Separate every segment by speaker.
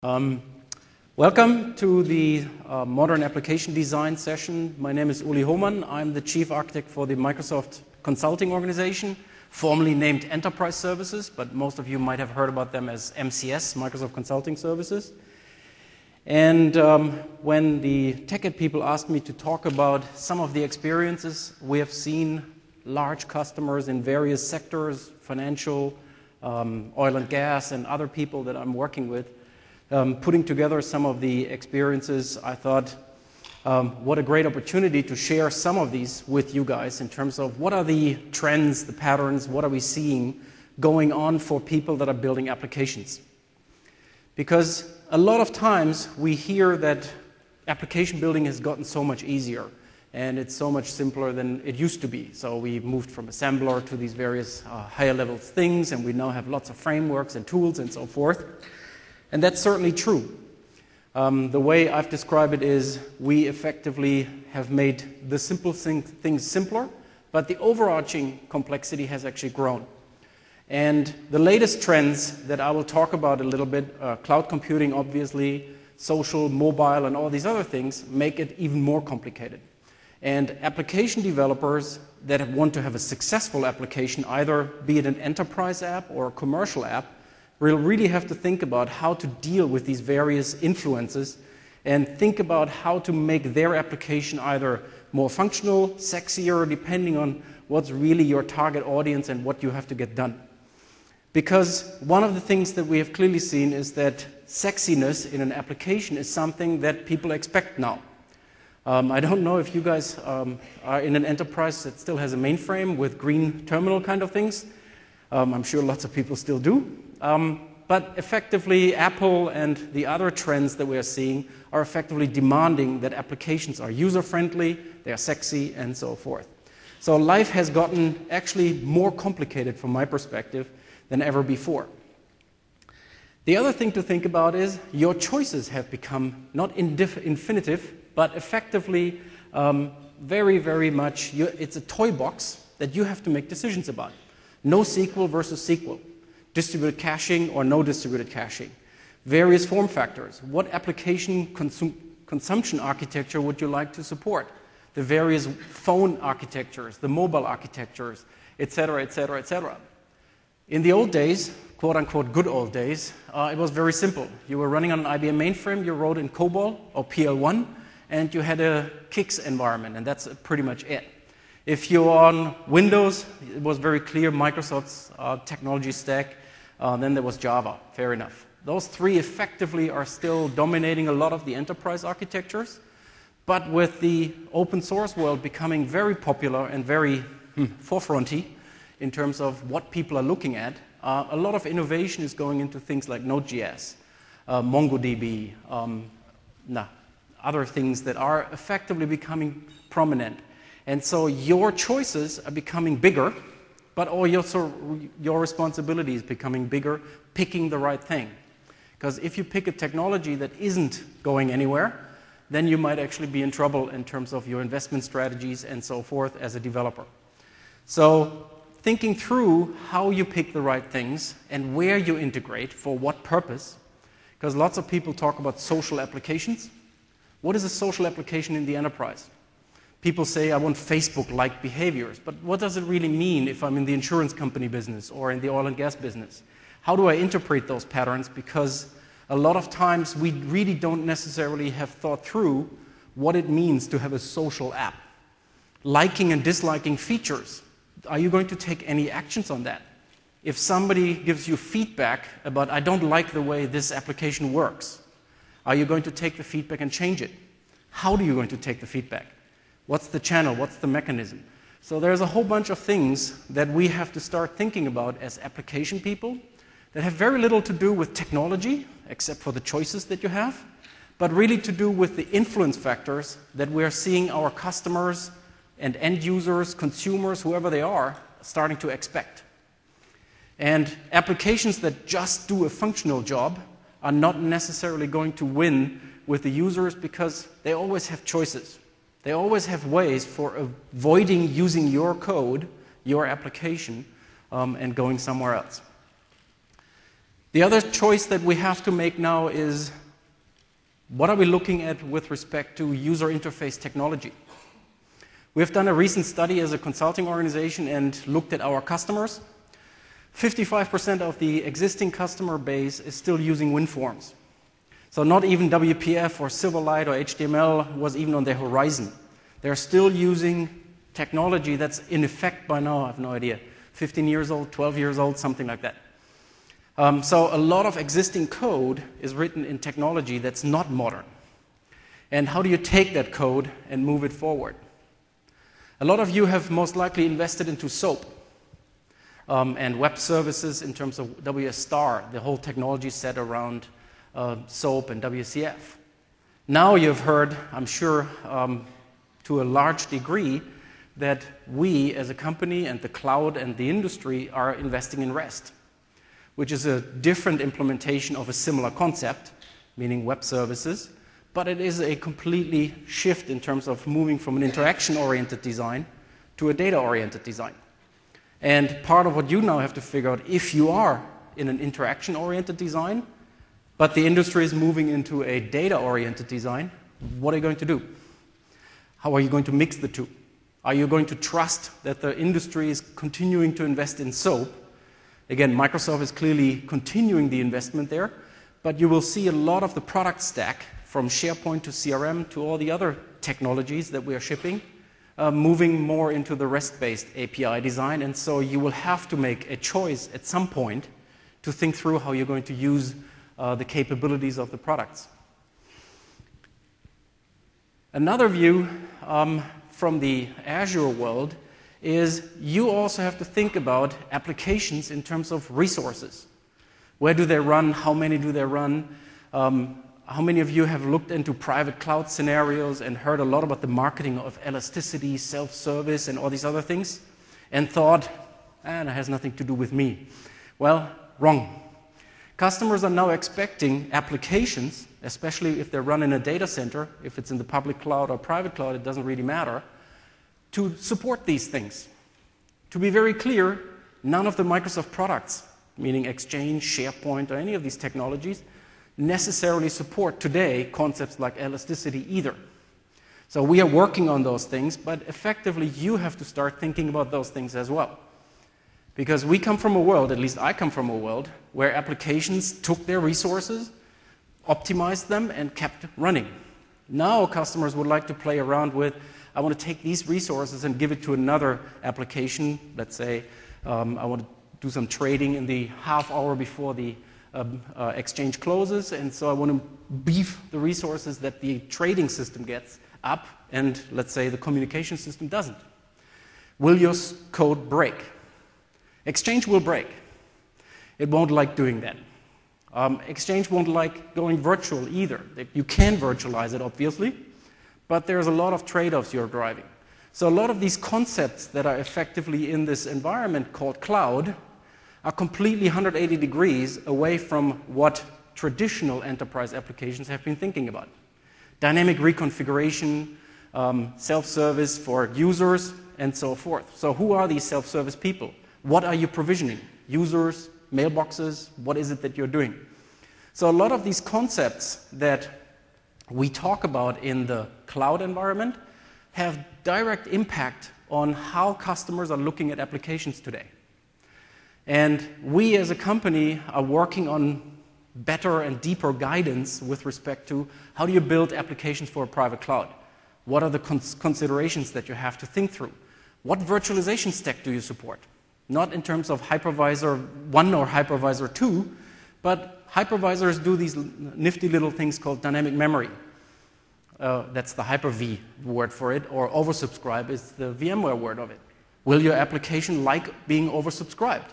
Speaker 1: Um, Welcome to the Modern Application Design session. My name is Uli Hohmann. I'm the Chief Architect for the Microsoft Consulting Organization, formerly named Enterprise Services, but most of you might have heard about them as MCS, Microsoft Consulting Services. And when the TechEd people asked me to talk about some of the experiences, we have seen large customers in various sectors, financial, oil and gas, and other people that I'm working with. Putting together some of the experiences, I thought, what a great opportunity to share some of these with you guys in terms of what are the trends, the patterns, what are we seeing going on for people that are building applications. Because a lot of times we hear that application building has gotten so much easier and it's so much simpler than it used to be. So we moved from assembler to these various higher level things, and we now have lots of frameworks and tools and so forth. And that's certainly true. The way I've described it is we effectively have made the simple things simpler, but the overarching complexity has actually grown. And the latest trends that I will talk about a little bit, cloud computing obviously, social, mobile, and all these other things make it even more complicated. And application developers that want to have a successful application, either be it an enterprise app or a commercial app, we'll really have to think about how to deal with these various influences and think about how to make their application either more functional, sexier, depending on what's really your target audience and what you have to get done. Because one of the things that we have clearly seen is that sexiness in an application is something that people expect now. I don't know if you guys are in an enterprise that still has a mainframe with green terminal kind of things. I'm sure lots of people still do. But effectively, Apple and the other trends that we are seeing are effectively demanding that applications are user-friendly, they are sexy, and so forth. So life has gotten actually more complicated from my perspective than ever before. The other thing to think about is your choices have become not infinitive, but effectively very, very much, it's a toy box that you have to make decisions about. NoSQL versus SQL. Distributed caching or no distributed caching. Various form factors. What application consumption architecture would you like to support? The various phone architectures, the mobile architectures, etc., etc., etc. In the old days, quote unquote good old days, it was very simple. You were running on an IBM mainframe, you wrote in COBOL or PL1, and you had a CICS environment, and that's pretty much it. If you're on Windows, it was very clear, Microsoft's technology stack. Then there was Java, fair enough. Those three effectively are still dominating a lot of the enterprise architectures. But with the open source world becoming very popular and very forefronty in terms of what people are looking at, a lot of innovation is going into things like Node.js, MongoDB, other things that are effectively becoming prominent. And so your choices are becoming bigger, but also your responsibility is becoming bigger, picking the right thing. Because if you pick a technology that isn't going anywhere, then you might actually be in trouble in terms of your investment strategies and so forth as a developer. So thinking through how you pick the right things and where you integrate for what purpose, because lots of people talk about social applications. What is a social application in the enterprise? People say, I want Facebook-like behaviors, but what does it really mean if I'm in the insurance company business or in the oil and gas business? How do I interpret those patterns? Because a lot of times we really don't necessarily have thought through what it means to have a social app. Liking and disliking features. Are you going to take any actions on that? If somebody gives you feedback about, I don't like the way this application works, are you going to take the feedback and change it? How are you going to take the feedback? What's the channel? What's the mechanism? So there's a whole bunch of things that we have to start thinking about as application people that have very little to do with technology, except for the choices that you have, but really to do with the influence factors that we're seeing our customers and end users, consumers, whoever they are, starting to expect. And applications that just do a functional job are not necessarily going to win with the users because they always have choices. They always have ways for avoiding using your code, your application, and going somewhere else. The other choice that we have to make now is, what are we looking at with respect to user interface technology? We've done a recent study as a consulting organization and looked at our customers. 55% of the existing customer base is still using WinForms. So not even WPF or Silverlight or HTML was even on their horizon. They're still using technology that's in effect by now, I have no idea, 15 years old, 12 years old, something like that. So a lot of existing code is written in technology that's not modern. And how do you take that code and move it forward? A lot of you have most likely invested into SOAP and web services in terms of WS Star, the whole technology set around SOAP and WCF. Now you've heard, I'm sure, to a large degree, that we as a company and the cloud and the industry are investing in REST, which is a different implementation of a similar concept, meaning web services, but it is a completely shift in terms of moving from an interaction-oriented design to a data-oriented design. And part of what you now have to figure out, if you are in an interaction-oriented design, but the industry is moving into a data-oriented design, what are you going to do? How are you going to mix the two? Are you going to trust that the industry is continuing to invest in SOAP? Again, Microsoft is clearly continuing the investment there, but you will see a lot of the product stack, from SharePoint to CRM to all the other technologies that we are shipping, moving more into the REST-based API design. And so you will have to make a choice at some point to think through how you're going to use the capabilities of the products. Another view from the Azure world is you also have to think about applications in terms of resources. Where do they run? How many do they run? How many of you have looked into private cloud scenarios and heard a lot about the marketing of elasticity, self-service, and all these other things, and thought, that has nothing to do with me? Well, wrong. Customers are now expecting applications, especially if they're run in a data center, if it's in the public cloud or private cloud, it doesn't really matter, to support these things. To be very clear, none of the Microsoft products, meaning Exchange, SharePoint, or any of these technologies, necessarily support today concepts like elasticity either. So we are working on those things, but effectively you have to start thinking about those things as well. Because we come from a world, at least I come from a world, where applications took their resources, optimized them, and kept running. Now customers would like to play around with, I want to take these resources and give it to another application. Let's say I want to do some trading in the half hour before the exchange closes, and so I want to beef the resources that the trading system gets up, and let's say the communication system doesn't. Will your code break? Exchange will break. It won't like doing that. Exchange won't like going virtual either. You can virtualize it, obviously, but there's a lot of trade-offs you're driving. So a lot of these concepts that are effectively in this environment called cloud are completely 180 degrees away from what traditional enterprise applications have been thinking about. Dynamic reconfiguration, self-service for users, and so forth. So who are these self-service people? What are you provisioning? Users, mailboxes, what is it that you're doing? So a lot of these concepts that we talk about in the cloud environment have direct impact on how customers are looking at applications today. And we as a company are working on better and deeper guidance with respect to how do you build applications for a private cloud? What are the considerations that you have to think through? What virtualization stack do you support? Not in terms of hypervisor 1 or hypervisor 2, but hypervisors do these nifty little things called dynamic memory. That's the Hyper-V word for it, or oversubscribe is the VMware word of it. Will your application like being oversubscribed?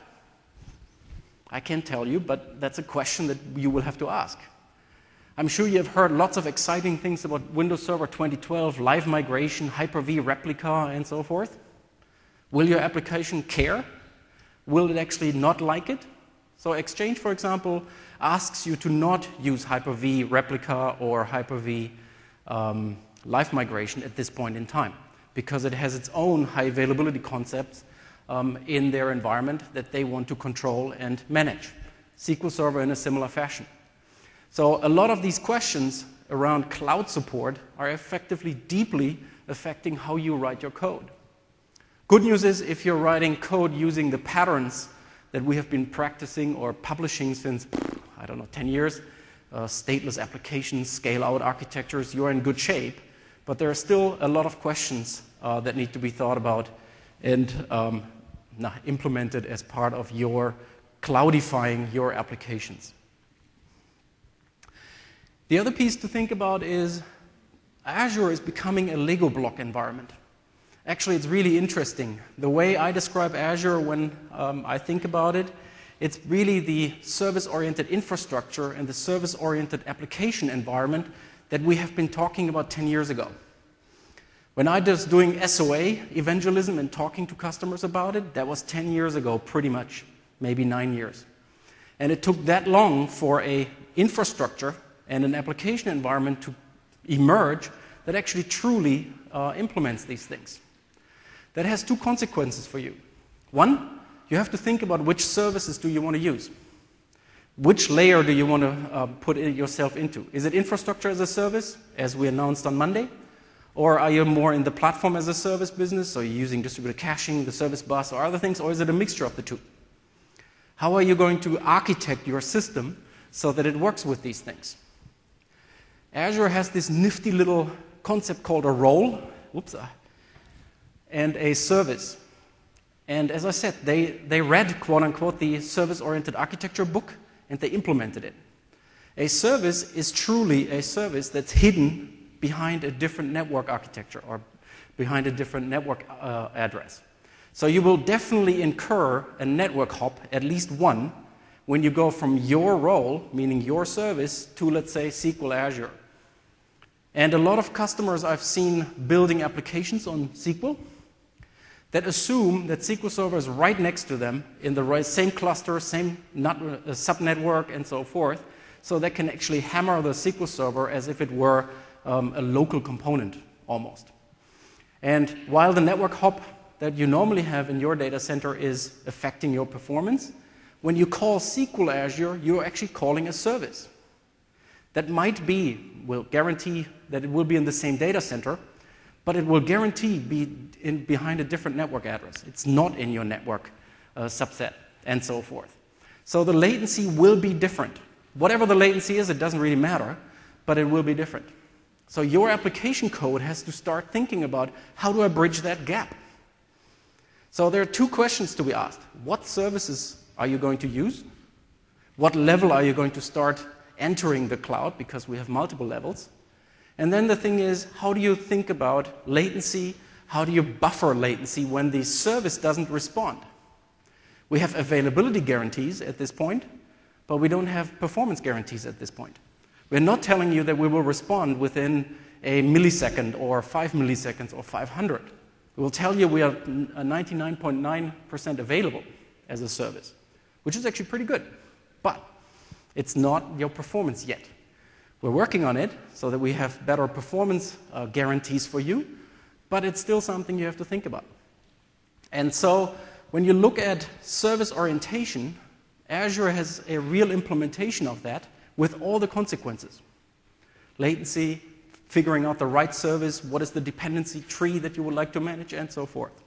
Speaker 1: I can't tell you, but that's a question that you will have to ask. I'm sure you have heard lots of exciting things about Windows Server 2012, live migration, Hyper-V replica, and so forth. Will your application care? Will it actually not like it? So Exchange, for example, asks you to not use Hyper-V replica or Hyper-V live migration at this point in time, because it has its own high availability concepts in their environment that they want to control and manage. SQL Server in a similar fashion. So a lot of these questions around cloud support are effectively deeply affecting how you write your code. Good news is if you're writing code using the patterns that we have been practicing or publishing since, I don't know, 10 years, stateless applications, scale-out architectures, you're in good shape. But there are still a lot of questions that need to be thought about and implemented as part of your cloudifying your applications. The other piece to think about is Azure is becoming a Lego block environment. Actually, it's really interesting. The way I describe Azure when I think about it, it's really the service-oriented infrastructure and the service-oriented application environment that we have been talking about 10 years ago. When I was doing SOA evangelism and talking to customers about it, that was 10 years ago, pretty much, maybe 9 years. And it took that long for an infrastructure and an application environment to emerge that actually truly implements these things. That has two consequences for you. One, you have to think about which services do you want to use. Which layer do you want to put yourself into? Is it infrastructure as a service, as we announced on Monday? Or are you more in the platform as a service business? So you're using distributed caching, the service bus, or other things? Or is it a mixture of the two? How are you going to architect your system so that it works with these things? Azure has this nifty little concept called a role. And a service. And as I said, they read, quote unquote, the service-oriented architecture book, and they implemented it. A service is truly a service that's hidden behind a different network architecture or behind a different network address. So you will definitely incur a network hop, at least one, when you go from your role, meaning your service, to, let's say, SQL Azure. And a lot of customers I've seen building applications on SQL that assume that SQL Server is right next to them in the same cluster, same subnetwork, and so forth, so they can actually hammer the SQL Server as if it were a local component, almost. And while the network hop that you normally have in your data center is affecting your performance, when you call SQL Azure, you're actually calling a service. That will guarantee that it will be in the same data center, but it will guarantee be behind a different network address. It's not in your network subset, and so forth. So the latency will be different. Whatever the latency is, it doesn't really matter, but it will be different. So your application code has to start thinking about, how do I bridge that gap? So there are two questions to be asked. What services are you going to use? What level are you going to start entering the cloud, because we have multiple levels? And then the thing is, how do you think about latency? How do you buffer latency when the service doesn't respond? We have availability guarantees at this point, but we don't have performance guarantees at this point. We're not telling you that we will respond within a millisecond or 5 milliseconds or 500. We will tell you we are 99.9% available as a service, which is actually pretty good, but it's not your performance yet. We're working on it so that we have better performance guarantees for you, but it's still something you have to think about. And so when you look at service orientation, Azure has a real implementation of that with all the consequences. Latency, figuring out the right service, what is the dependency tree that you would like to manage, and so forth.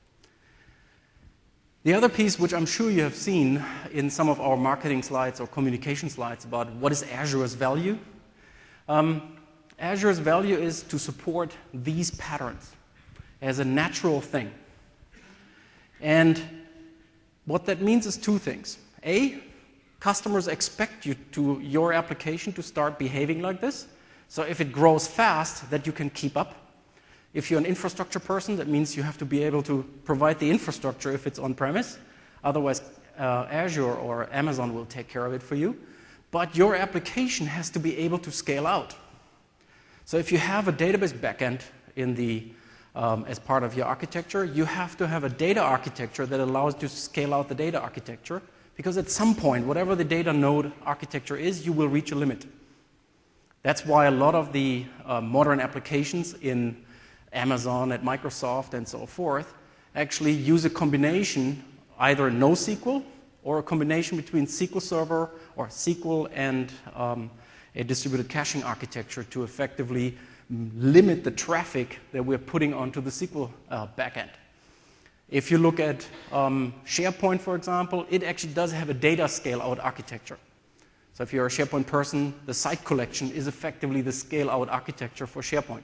Speaker 1: The other piece, which I'm sure you have seen in some of our marketing slides or communication slides about what is Azure's value. Azure's value is to support these patterns as a natural thing. And what that means is two things. A, customers expect your application to start behaving like this. So if it grows fast, that you can keep up. If you're an infrastructure person, that means you have to be able to provide the infrastructure if it's on-premise. Otherwise, Azure or Amazon will take care of it for you. But your application has to be able to scale out. So if you have a database backend as part of your architecture, you have to have a data architecture that allows you to scale out the data architecture, because at some point, whatever the data node architecture is, you will reach a limit. That's why a lot of the modern applications in Amazon, at Microsoft, and so forth, actually use a combination, either NoSQL or a combination between SQL Server or SQL and a distributed caching architecture to effectively limit the traffic that we're putting onto the SQL backend. If you look at SharePoint, for example, it actually does have a data scale-out architecture. So if you're a SharePoint person, the site collection is effectively the scale-out architecture for SharePoint.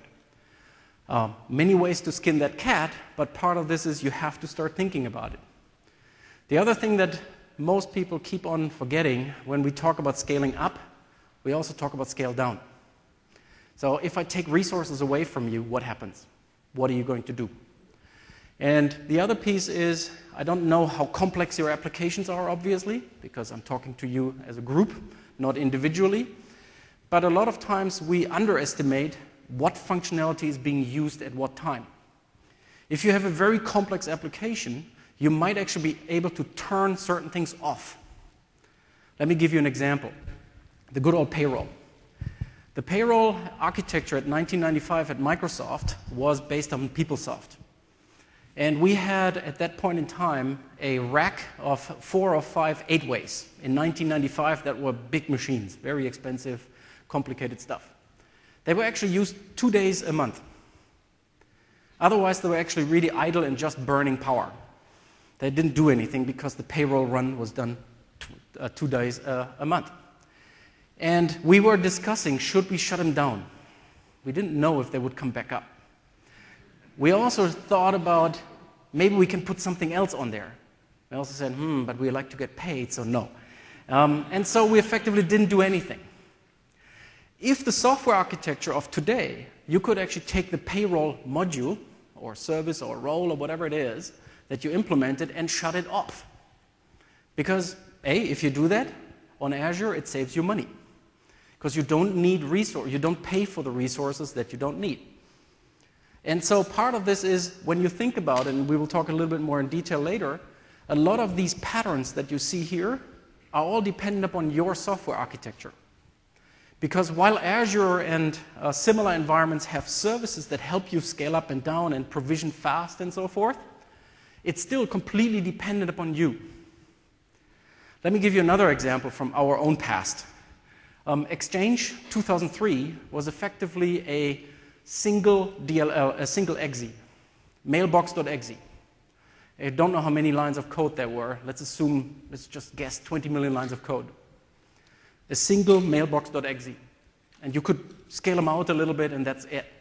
Speaker 1: Many ways to skin that cat, but part of this is you have to start thinking about it. The other thing that most people keep on forgetting when we talk about scaling up, we also talk about scale down. So if I take resources away from you, what happens? What are you going to do? And the other piece is, I don't know how complex your applications are, obviously, because I'm talking to you as a group, not individually. But a lot of times we underestimate what functionality is being used at what time. If you have a very complex application, you might actually be able to turn certain things off. Let me give you an example. The good old payroll. The payroll architecture at 1995 at Microsoft was based on PeopleSoft. And we had, at that point in time, a rack of 4 or 5 8-ways. In 1995, that were big machines, very expensive, complicated stuff. They were actually used 2 days a month. Otherwise, they were actually really idle and just burning power. They didn't do anything because the payroll run was done 2 days a month. And we were discussing, should we shut them down? We didn't know if they would come back up. We also thought about, maybe we can put something else on there. We also said, but we like to get paid, so no. And so we effectively didn't do anything. If the software architecture of today, you could actually take the payroll module, or service, or role, or whatever it is, that you implemented and shut it off. Because, if you do that, on Azure, it saves you money. Because you don't need you don't pay for the resources that you don't need. And so part of this is, when you think about it, and we will talk a little bit more in detail later, a lot of these patterns that you see here are all dependent upon your software architecture. Because while Azure and similar environments have services that help you scale up and down and provision fast and so forth, it's still completely dependent upon you. Let me give you another example from our own past. Exchange 2003 was effectively a single DLL, a single exe, mailbox.exe. I don't know how many lines of code there were. Let's just guess 20 million lines of code. A single mailbox.exe. And you could scale them out a little bit and that's it.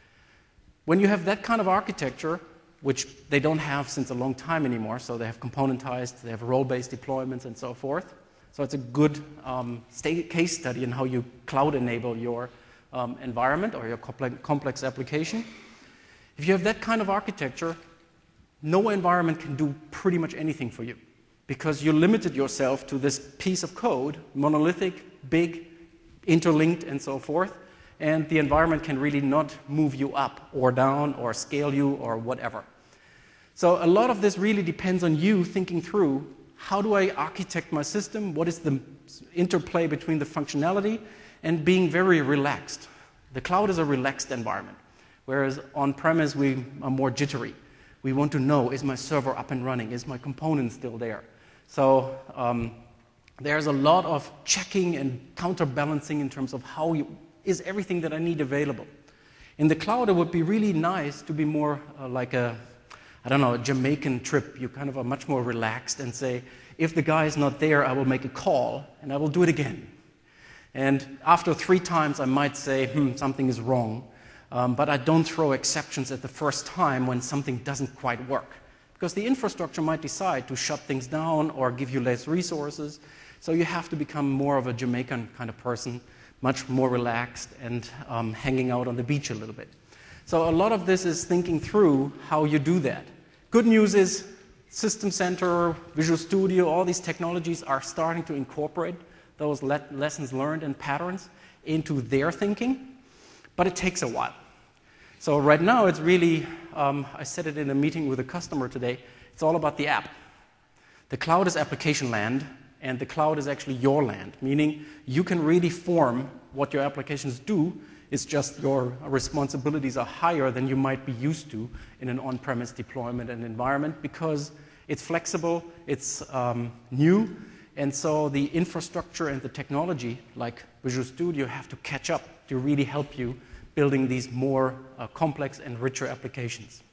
Speaker 1: When you have that kind of architecture, which they don't have since a long time anymore, so they have componentized, they have role-based deployments and so forth. So it's a good case study in how you cloud enable your environment or your complex application. If you have that kind of architecture, no environment can do pretty much anything for you because you limited yourself to this piece of code, monolithic, big, interlinked, and so forth, and the environment can really not move you up or down or scale you or whatever. So a lot of this really depends on you thinking through, how do I architect my system? What is the interplay between the functionality and being very relaxed? The cloud is a relaxed environment, whereas on-premise we are more jittery. We want to know, is my server up and running? Is my component still there? So there's a lot of checking and counterbalancing in terms of is everything that I need available. In the cloud, it would be really nice to be more like a Jamaican trip. You kind of are much more relaxed and say, if the guy is not there, I will make a call and I will do it again. And after 3 times, I might say, something is wrong. But I don't throw exceptions at the first time when something doesn't quite work. Because the infrastructure might decide to shut things down or give you less resources. So you have to become more of a Jamaican kind of person, much more relaxed and hanging out on the beach a little bit. So a lot of this is thinking through how you do that. Good news is System Center, Visual Studio, all these technologies are starting to incorporate those lessons learned and patterns into their thinking, but it takes a while. So right now it's really, I said it in a meeting with a customer today, it's all about the app. The cloud is application land, and the cloud is actually your land, meaning you can really form what your applications do. It's just your responsibilities are higher than you might be used to in an on-premise deployment and environment because It's flexible, it's new, and so the infrastructure and the technology, like Visual Studio, have to catch up to really help you building these more complex and richer applications.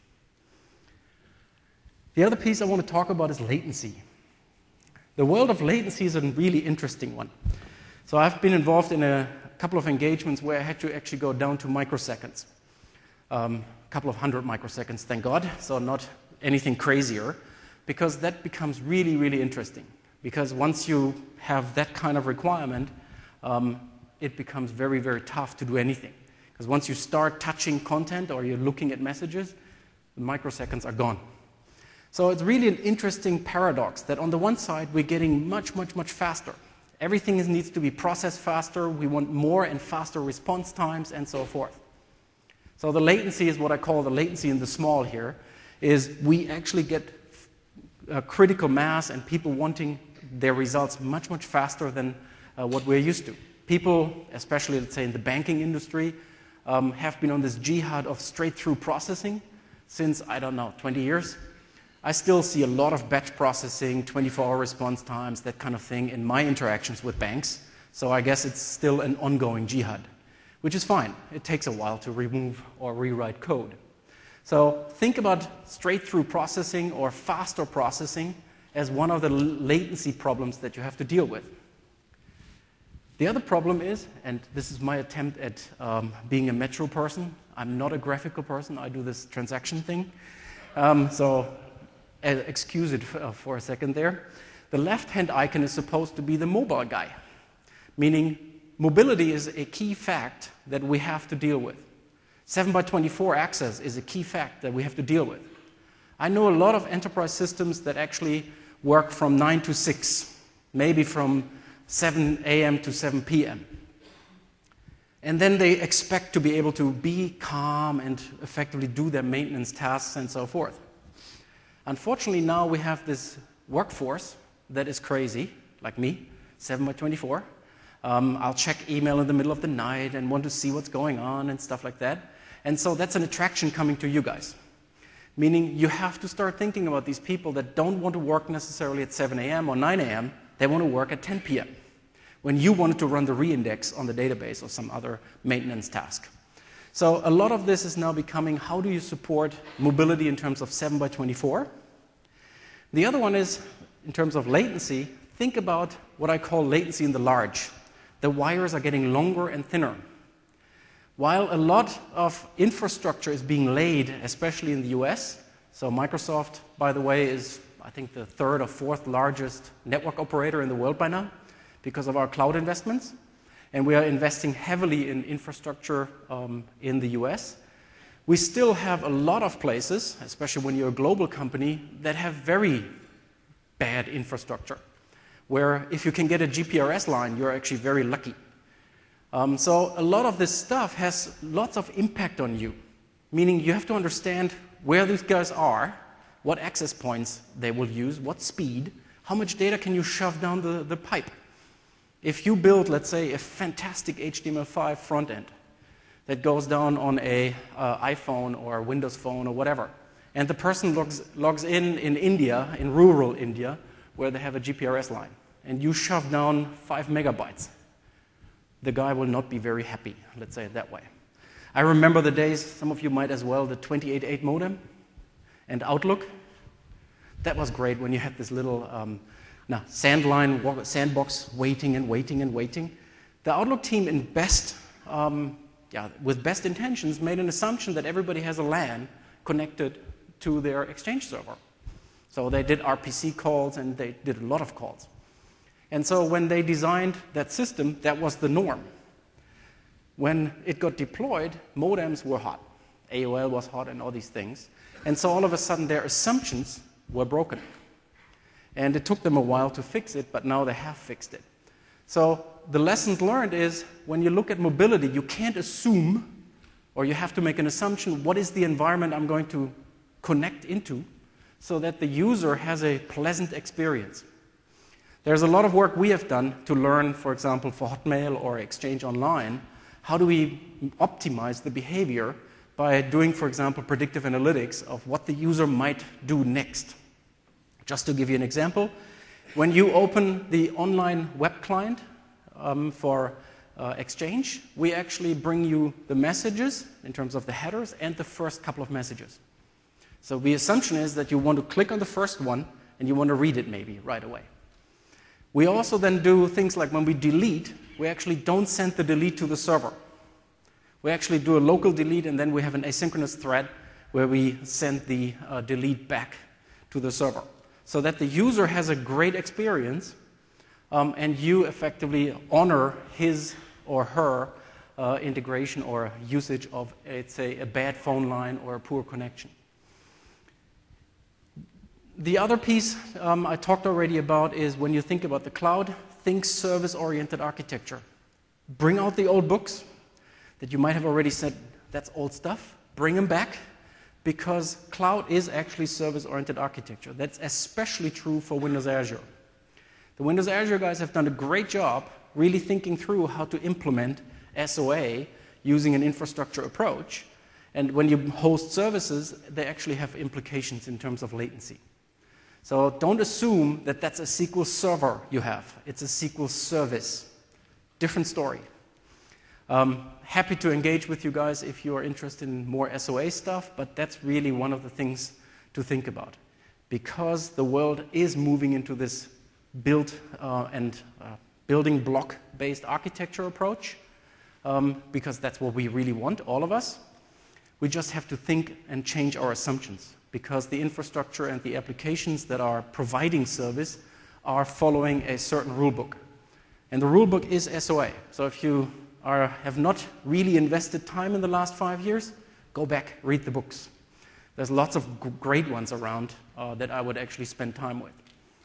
Speaker 1: The other piece I want to talk about is latency. The world of latency is a really interesting one. So I've been involved in a couple of engagements where I had to actually go down to microseconds. A couple of hundred microseconds, thank God, so not anything crazier, because that becomes really, really interesting. Because once you have that kind of requirement, it becomes very, very tough to do anything. Because once you start touching content or you're looking at messages, the microseconds are gone. So it's really an interesting paradox that on the one side, we're getting much, much, much faster. Everything needs to be processed faster. We want more and faster response times and so forth. So the latency is what I call the latency in the small here, is we actually get critical mass and people wanting their results much, much faster than what we're used to. People, especially, let's say, in the banking industry, have been on this jihad of straight-through processing since, I don't know, 20 years. I still see a lot of batch processing, 24-hour response times, that kind of thing in my interactions with banks. So I guess it's still an ongoing jihad, which is fine. It takes a while to remove or rewrite code. So think about straight-through processing or faster processing as one of the latency problems that you have to deal with. The other problem is, and this is my attempt at being a metro person. I'm not a graphical person. I do this transaction thing. Excuse it for a second there. The left-hand icon is supposed to be the mobile guy, meaning mobility is a key fact that we have to deal with. 7x24 access is a key fact that we have to deal with. I know a lot of enterprise systems that actually work from 9 to 6, maybe from 7 a.m. to 7 p.m. And then they expect to be able to be calm and effectively do their maintenance tasks and so forth. Unfortunately, now we have this workforce that is crazy, like me, 7x24. I'll check email in the middle of the night and want to see what's going on and stuff like that. And so that's an attraction coming to you guys. Meaning you have to start thinking about these people that don't want to work necessarily at 7 a.m. or 9 a.m. They want to work at 10 p.m. when you wanted to run the reindex on the database or some other maintenance task. So a lot of this is now becoming, how do you support mobility in terms of 7x24? The other one is, in terms of latency, think about what I call latency in the large. The wires are getting longer and thinner. While a lot of infrastructure is being laid, especially in the US, so Microsoft, by the way, is, I think, the third or fourth largest network operator in the world by now because of our cloud investments. And we are investing heavily in infrastructure in the US. We still have a lot of places, especially when you're a global company, that have very bad infrastructure, where if you can get a GPRS line, you're actually very lucky. So a lot of this stuff has lots of impact on you, meaning you have to understand where these guys are, what access points they will use, what speed, how much data can you shove down the pipe. If you build, let's say, a fantastic HTML5 front end that goes down on a iPhone or a Windows phone or whatever, and the person logs in India, in rural India, where they have a GPRS line, and you shove down 5 megabytes, the guy will not be very happy, let's say it that way. I remember the days, some of you might as well, the 28.8 modem and Outlook. That was great when you had this little sandbox waiting and waiting and waiting. The Outlook team with best intentions made an assumption that everybody has a LAN connected to their Exchange server. So they did RPC calls and they did a lot of calls. And so when they designed that system, that was the norm. When it got deployed, modems were hot. AOL was hot and all these things. And so all of a sudden their assumptions were broken. And it took them a while to fix it, but now they have fixed it. So the lessons learned is when you look at mobility, you can't assume, or you have to make an assumption, what is the environment I'm going to connect into so that the user has a pleasant experience. There's a lot of work we have done to learn, for example, for Hotmail or Exchange Online, how do we optimize the behavior by doing, for example, predictive analytics of what the user might do next Just to give you an example, when you open the online web client for Exchange, we actually bring you the messages in terms of the headers and the first couple of messages. So the assumption is that you want to click on the first one and you want to read it maybe right away. We also then do things like when we delete, we actually don't send the delete to the server. We actually do a local delete, and then we have an asynchronous thread where we send the delete back to the server, so that the user has a great experience and you effectively honor his or her integration or usage of, let's say, a bad phone line or a poor connection. The other piece I talked already about is when you think about the cloud, think service-oriented architecture. Bring out the old books that you might have already said, that's old stuff. Bring them back, because cloud is actually service-oriented architecture. That's especially true for Windows Azure. The Windows Azure guys have done a great job really thinking through how to implement SOA using an infrastructure approach. And when you host services, they actually have implications in terms of latency. So don't assume that that's a SQL server you have. It's a SQL service. Different story. Happy to engage with you guys if you are interested in more SOA stuff, but that's really one of the things to think about. Because the world is moving into this build and building block-based architecture approach, because that's what we really want, all of us, we just have to think and change our assumptions, because the infrastructure and the applications that are providing service are following a certain rulebook. And the rulebook is SOA. So if you have not really invested time in the last 5 years, go back, read the books. There's lots of great ones around that I would actually spend time with.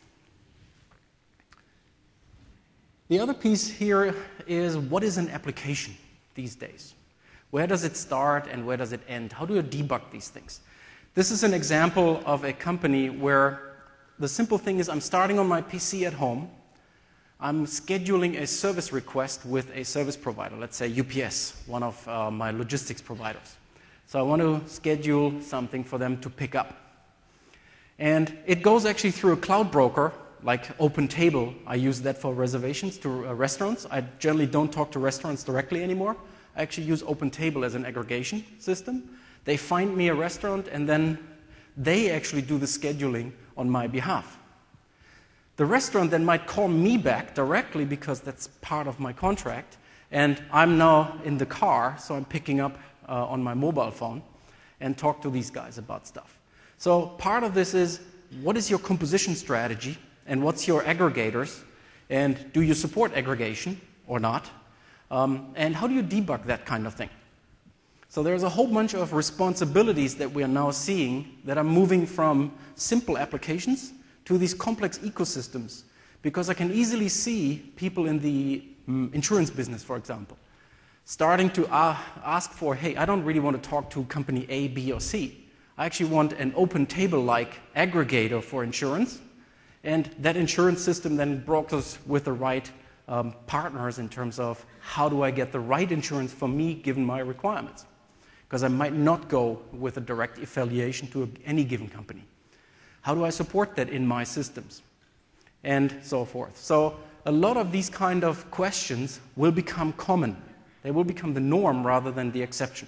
Speaker 1: The other piece here is, what is an application these days? Where does it start and where does it end? How do you debug these things? This is an example of a company where the simple thing is I'm starting on my PC at home. I'm scheduling a service request with a service provider, let's say UPS, one of my logistics providers. So I want to schedule something for them to pick up. And it goes actually through a cloud broker like OpenTable. I use that for reservations to restaurants. I generally don't talk to restaurants directly anymore. I actually use OpenTable as an aggregation system. They find me a restaurant, and then they actually do the scheduling on my behalf. The restaurant then might call me back directly because that's part of my contract, and I'm now in the car, so I'm picking up on my mobile phone and talk to these guys about stuff. So part of this is, what is your composition strategy, and what's your aggregators, and do you support aggregation or not, and how do you debug that kind of thing? So there's a whole bunch of responsibilities that we are now seeing that are moving from simple applications to these complex ecosystems, because I can easily see people in the insurance business, for example, starting to ask for, hey, I don't really want to talk to company A, B, or C. I actually want an OpenTable-like aggregator for insurance, and that insurance system then brokers with the right partners in terms of how do I get the right insurance for me given my requirements. Because I might not go with a direct affiliation to any given company. How do I support that in my systems? And so forth. So a lot of these kind of questions will become common. They will become the norm rather than the exception.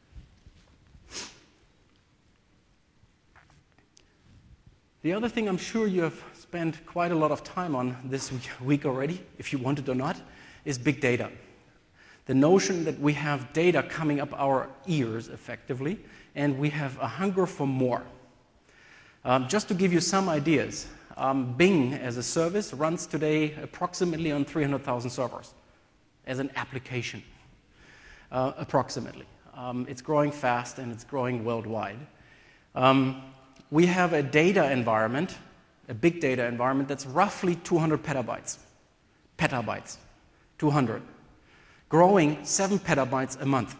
Speaker 1: The other thing I'm sure you have spent quite a lot of time on this week already, if you want it or not, is big data. The notion that we have data coming up our ears, effectively, and we have a hunger for more. Just to give you some ideas, Bing as a service runs today approximately on 300,000 servers as an application, approximately. It's growing fast and it's growing worldwide. We have a data environment, a big data environment that's roughly 200 petabytes, 200. Growing 7 petabytes a month.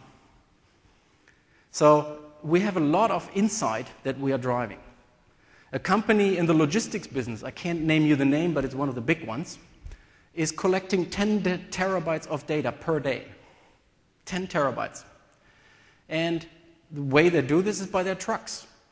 Speaker 1: So we have a lot of insight that we are driving. A company in the logistics business, I can't name you the name, but it's one of the big ones, is collecting 10 terabytes of data per day. 10 terabytes. And the way they do this is by their trucks.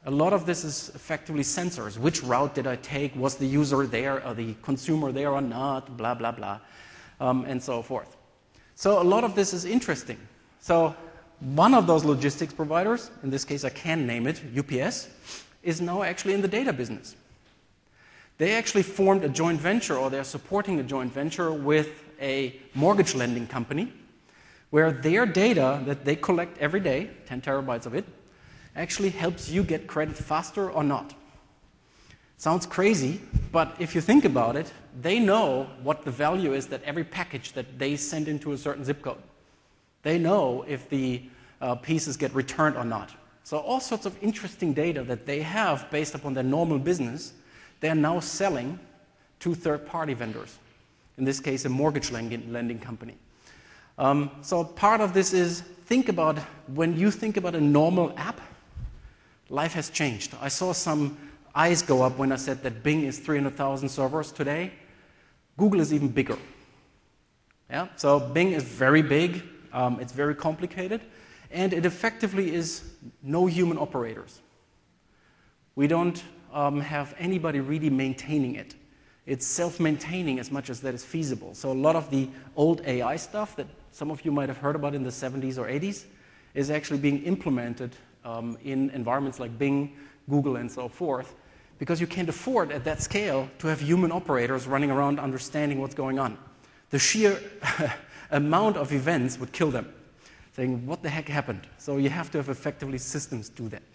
Speaker 1: A lot of this is effectively sensors. Which route did I take? Was the user there or the consumer there or not? Blah, blah, blah, and so forth. So a lot of this is interesting. So one of those logistics providers, in this case I can name it, UPS, is now actually in the data business. They actually formed a joint venture, or they're supporting a joint venture with a mortgage lending company, where their data that they collect every day, 10 terabytes of it, actually helps you get credit faster or not. Sounds crazy, but if you think about it, they know what the value is that every package that they send into a certain zip code. They know if the pieces get returned or not. So all sorts of interesting data that they have based upon their normal business, they're now selling to third-party vendors. In this case, a mortgage lending company. So part of this is, think about, when you think about a normal app, life has changed. I saw some eyes go up when I said that Bing is 300,000 servers today. Google is even bigger. Yeah? So Bing is very big, it's very complicated, and it effectively is no human operators. We don't have anybody really maintaining it. It's self-maintaining as much as that is feasible. So a lot of the old AI stuff that some of you might have heard about in the 70s or 80s is actually being implemented in environments like Bing, Google, and so forth, because you can't afford at that scale to have human operators running around understanding what's going on. The sheer amount of events would kill them, saying, what the heck happened? So you have to have effectively systems do that.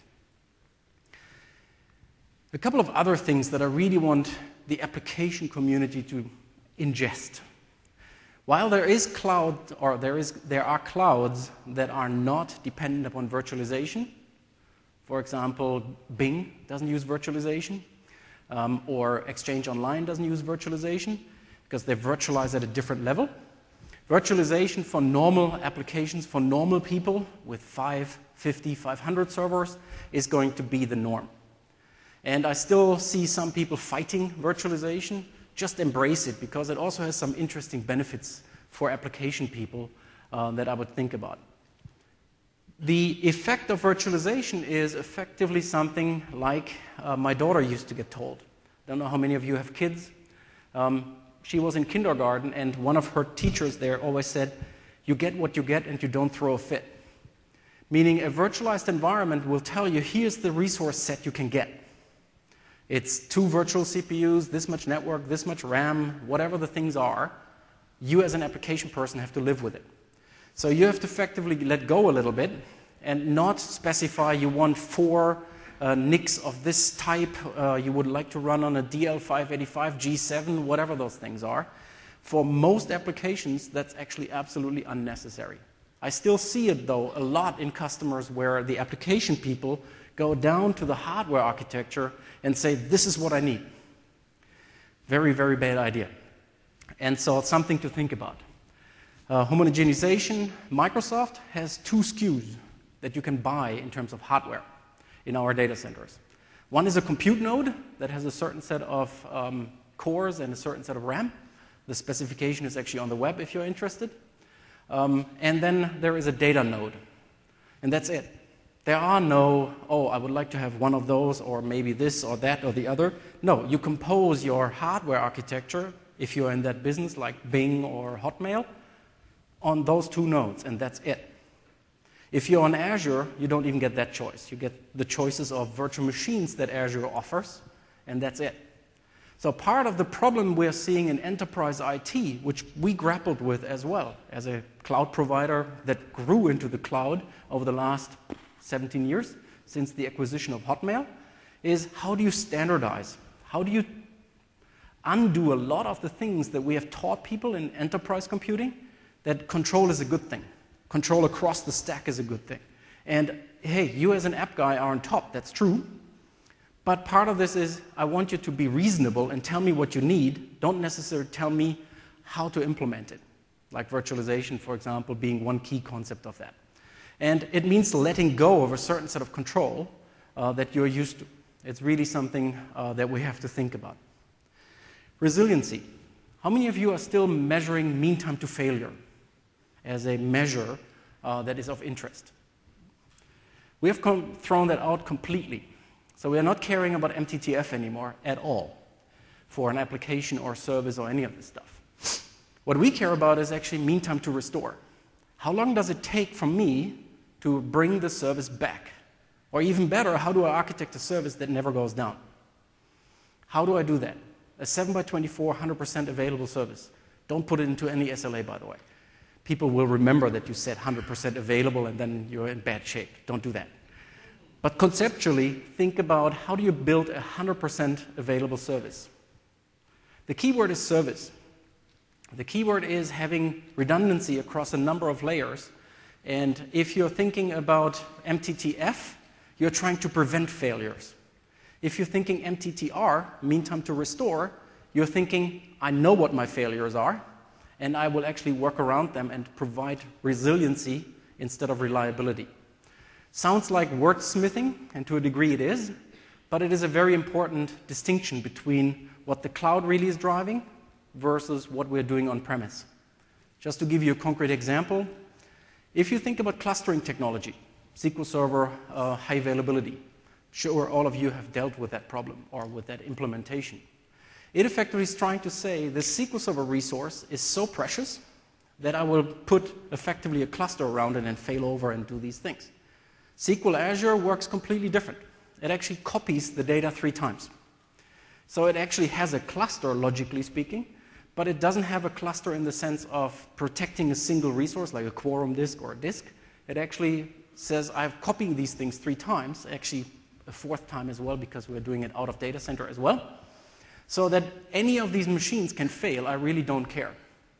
Speaker 1: A couple of other things that I really want the application community to ingest. While there is cloud, or there are clouds that are not dependent upon virtualization, for example, Bing doesn't use virtualization, or Exchange Online doesn't use virtualization, because they virtualize at a different level. Virtualization for normal applications, for normal people with 5, 50, 500 servers is going to be the norm. And I still see some people fighting virtualization. Just embrace it, because it also has some interesting benefits for application people that I would think about. The effect of virtualization is effectively something like my daughter used to get told. I don't know how many of you have kids. She was in kindergarten, and one of her teachers there always said, you get what you get and you don't throw a fit. Meaning a virtualized environment will tell you, here's the resource set you can get. It's 2 virtual CPUs, this much network, this much RAM, whatever the things are. You as an application person have to live with it. So you have to effectively let go a little bit and not specify you want 4 NICs of this type, you would like to run on a DL585, G7, whatever those things are. For most applications, that's actually absolutely unnecessary. I still see it, though, a lot in customers where the application people go down to the hardware architecture and say, this is what I need. Very, very bad idea. And so it's something to think about. Homogenization, Microsoft has 2 SKUs that you can buy in terms of hardware in our data centers. One is a compute node that has a certain set of cores and a certain set of RAM. The specification is actually on the web if you're interested. And then there is a data node. And that's it. There are no, oh, I would like to have one of those, or maybe this or that or the other. No, you compose your hardware architecture, if you're in that business like Bing or Hotmail, on those 2 nodes, and that's it. If you're on Azure, you don't even get that choice. You get the choices of virtual machines that Azure offers, and that's it. So part of the problem we're seeing in enterprise IT, which we grappled with as well, as a cloud provider that grew into the cloud over the last 17 years, since the acquisition of Hotmail, is how do you standardize? How do you undo a lot of the things that we have taught people in enterprise computing, that control is a good thing. Control across the stack is a good thing. And hey, you as an app guy are on top, that's true. But part of this is, I want you to be reasonable and tell me what you need. Don't necessarily tell me how to implement it. Like virtualization, for example, being one key concept of that. And it means letting go of a certain set of control that you're used to. It's really something that we have to think about. Resiliency. How many of you are still measuring mean time to failure as a measure that is of interest? We have thrown that out completely. So we are not caring about MTTF anymore at all for an application or service or any of this stuff. What we care about is actually mean time to restore. How long does it take from me to bring the service back? Or even better, how do I architect a service that never goes down? How do I do that? A 7x24, 100% available service. Don't put it into any SLA, by the way. People will remember that you said 100% available and then you're in bad shape. Don't do that. But conceptually, think about how do you build a 100% available service. The keyword is service. The keyword is having redundancy across a number of layers. And if you're thinking about MTTF, you're trying to prevent failures. If you're thinking MTTR, mean time to restore, you're thinking, I know what my failures are, and I will actually work around them and provide resiliency instead of reliability. Sounds like wordsmithing, and to a degree it is, but it is a very important distinction between what the cloud really is driving versus what we're doing on-premise. Just to give you a concrete example, if you think about clustering technology, SQL Server, high availability, sure all of you have dealt with that problem or with that implementation. It effectively is trying to say the SQL Server resource is so precious that I will put effectively a cluster around it and fail over and do these things. SQL Azure works completely different. It actually copies the data 3 times. So it actually has a cluster, logically speaking, but it doesn't have a cluster in the sense of protecting a single resource like a quorum disk or a disk. It actually says I've copied these things 3 times, actually a 4th time as well because we're doing it out of data center as well, so that any of these machines can fail. I really don't care.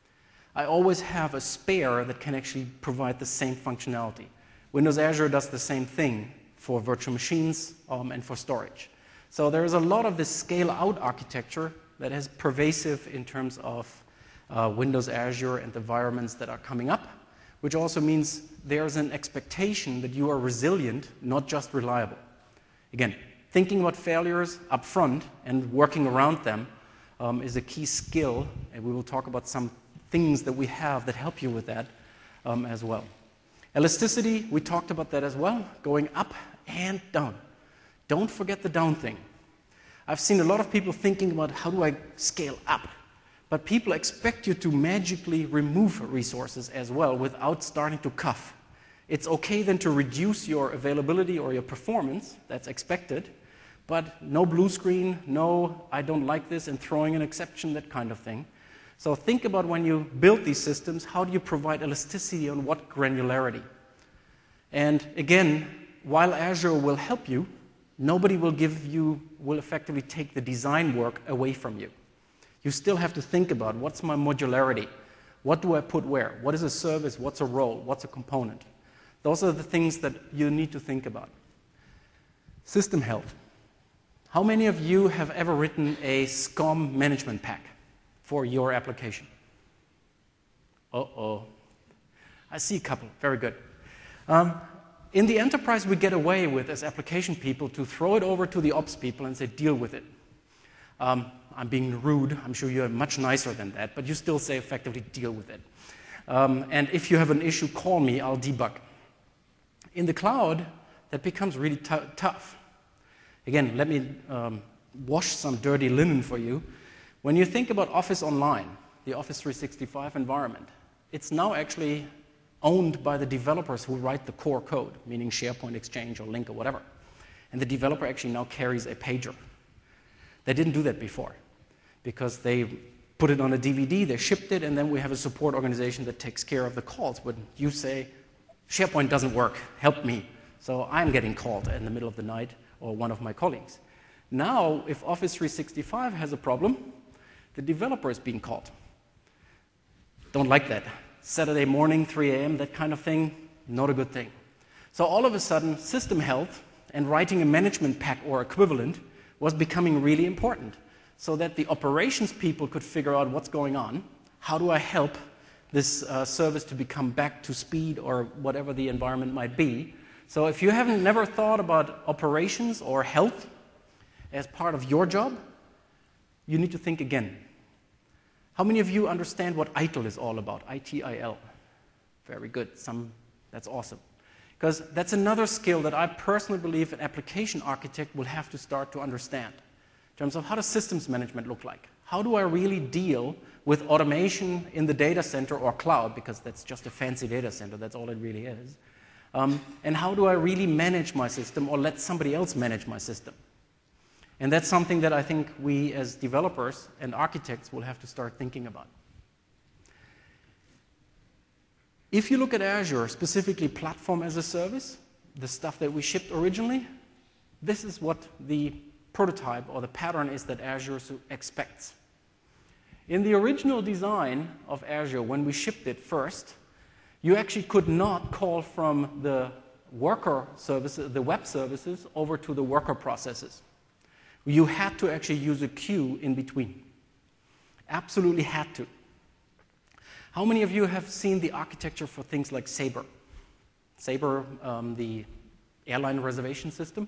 Speaker 1: I always have a spare that can actually provide the same functionality. Windows Azure does the same thing for virtual machines and for storage. So there is a lot of this scale-out architecture that is pervasive in terms of Windows Azure and the environments that are coming up, which also means there's an expectation that you are resilient, not just reliable. Again, thinking about failures up front and working around them is a key skill, and we will talk about some things that we have that help you with that as well. Elasticity, we talked about that as well, going up and down. Don't forget the down thing. I've seen a lot of people thinking about how do I scale up, but people expect you to magically remove resources as well without starting to cuff. It's okay then to reduce your availability or your performance, that's expected, but no blue screen, no I don't like this and throwing an exception, that kind of thing. So think about when you build these systems, how do you provide elasticity on what granularity? And again, while Azure will help you, nobody will effectively take the design work away from you. You still have to think about what's my modularity? What do I put where? What is a service? What's a role? What's a component? Those are the things that you need to think about. System health. How many of you have ever written a SCOM management pack for your application? Uh-oh. I see a couple. Very good. In the enterprise, we get away with, as application people, to throw it over to the ops people and say, deal with it. I'm being rude. I'm sure you're much nicer than that, but you still say effectively, deal with it. And if you have an issue, call me. I'll debug. In the cloud, that becomes really tough. Again, let me wash some dirty linen for you. When you think about Office Online, the Office 365 environment, it's now actually owned by the developers who write the core code, meaning SharePoint, Exchange, or Lync, or whatever. And the developer actually now carries a pager. They didn't do that before because they put it on a DVD, they shipped it, and then we have a support organization that takes care of the calls. When you say, SharePoint doesn't work, help me. So I'm getting called in the middle of the night, or one of my colleagues. Now, if Office 365 has a problem, the developer is being called. Don't like that. Saturday morning, 3 a.m., that kind of thing, not a good thing. So all of a sudden, system health and writing a management pack or equivalent was becoming really important so that the operations people could figure out what's going on, how do I help this service to become back to speed or whatever the environment might be. So if you haven't never thought about operations or health as part of your job, you need to think again. How many of you understand what ITIL is all about? ITIL. Very good. That's awesome. Because that's another skill that I personally believe an application architect will have to start to understand. In terms of how does systems management look like? How do I really deal with automation in the data center or cloud, because that's just a fancy data center, that's all it really is. And how do I really manage my system or let somebody else manage my system? And that's something that I think we as developers and architects will have to start thinking about. If you look at Azure, specifically platform as a service, the stuff that we shipped originally, this is what the prototype or the pattern is that Azure expects. In the original design of Azure, when we shipped it first, you actually could not call from the worker services, the web services, over to the worker processes. You had to actually use a queue in between. Absolutely had to. How many of you have seen the architecture for things like Sabre? Sabre, the airline reservation system?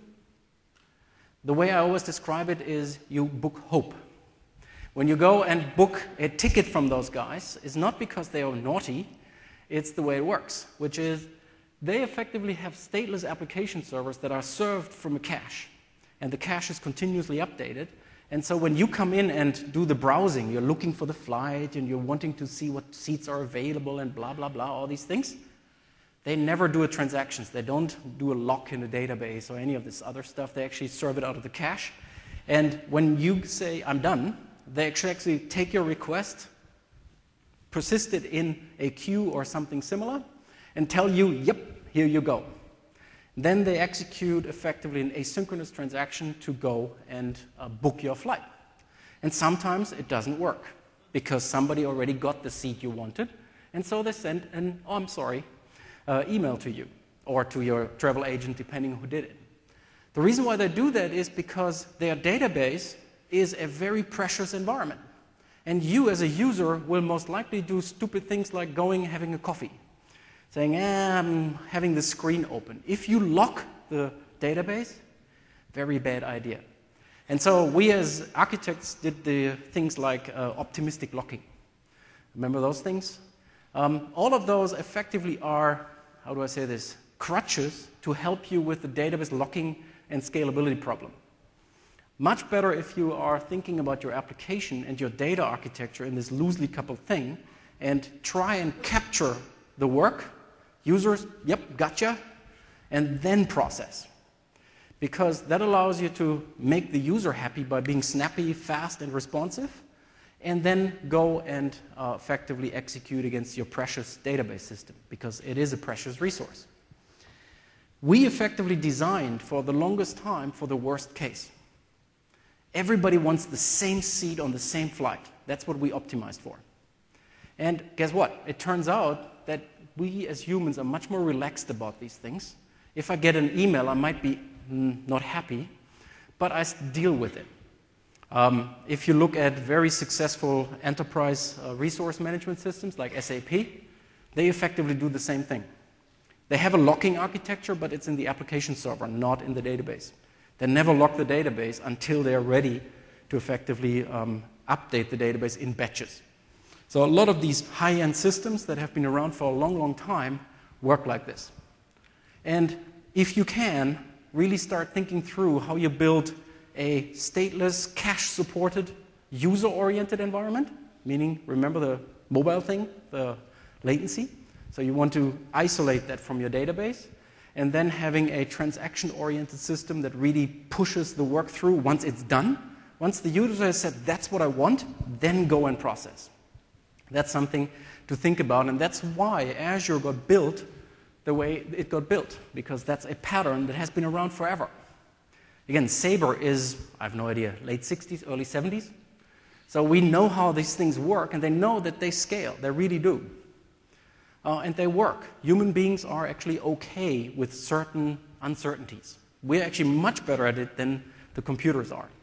Speaker 1: The way I always describe it is you book hope. When you go and book a ticket from those guys, it's not because they are naughty, it's the way it works, which is they effectively have stateless application servers that are served from a cache, and the cache is continuously updated. And so when you come in and do the browsing, you're looking for the flight and you're wanting to see what seats are available and blah, blah, blah, all these things, they never do a transactions. They don't do a lock in a database or any of this other stuff. They actually serve it out of the cache. And when you say, I'm done, they actually take your request, persist it in a queue or something similar, and tell you, yep, here you go. Then they execute effectively an asynchronous transaction to go and book your flight. And sometimes it doesn't work because somebody already got the seat you wanted, and so they send an, oh, I'm sorry, email to you or to your travel agent, depending who did it. The reason why they do that is because their database is a very precious environment. And you as a user will most likely do stupid things like going having a coffee, saying, I'm having the screen open. If you lock the database, very bad idea. And so we as architects did the things like optimistic locking. Remember those things? All of those effectively are, how do I say this, crutches to help you with the database locking and scalability problem. Much better if you are thinking about your application and your data architecture in this loosely coupled thing and try and capture the work. Users, yep, gotcha, and then process. Because that allows you to make the user happy by being snappy, fast, and responsive, and then go and effectively execute against your precious database system, because it is a precious resource. We effectively designed for the longest time for the worst case. Everybody wants the same seat on the same flight. That's what we optimized for. And guess what? It turns out that we as humans are much more relaxed about these things. If I get an email, I might be not happy, but I deal with it. If you look at very successful enterprise resource management systems like SAP, they effectively do the same thing. They have a locking architecture, but it's in the application server, not in the database. They never lock the database until they're ready to effectively update the database in batches. So a lot of these high-end systems that have been around for a long, long time work like this. And if you can, really start thinking through how you build a stateless, cache-supported, user-oriented environment, meaning, remember the mobile thing, the latency? So you want to isolate that from your database, and then having a transaction-oriented system that really pushes the work through once it's done. Once the user has said, that's what I want, then go and process. That's something to think about, and that's why Azure got built the way it got built, because that's a pattern that has been around forever. Again, Sabre is, I have no idea, late 60s, early 70s. So we know how these things work, and they know that they scale. They really do. And they work. Human beings are actually okay with certain uncertainties. We're actually much better at it than the computers are.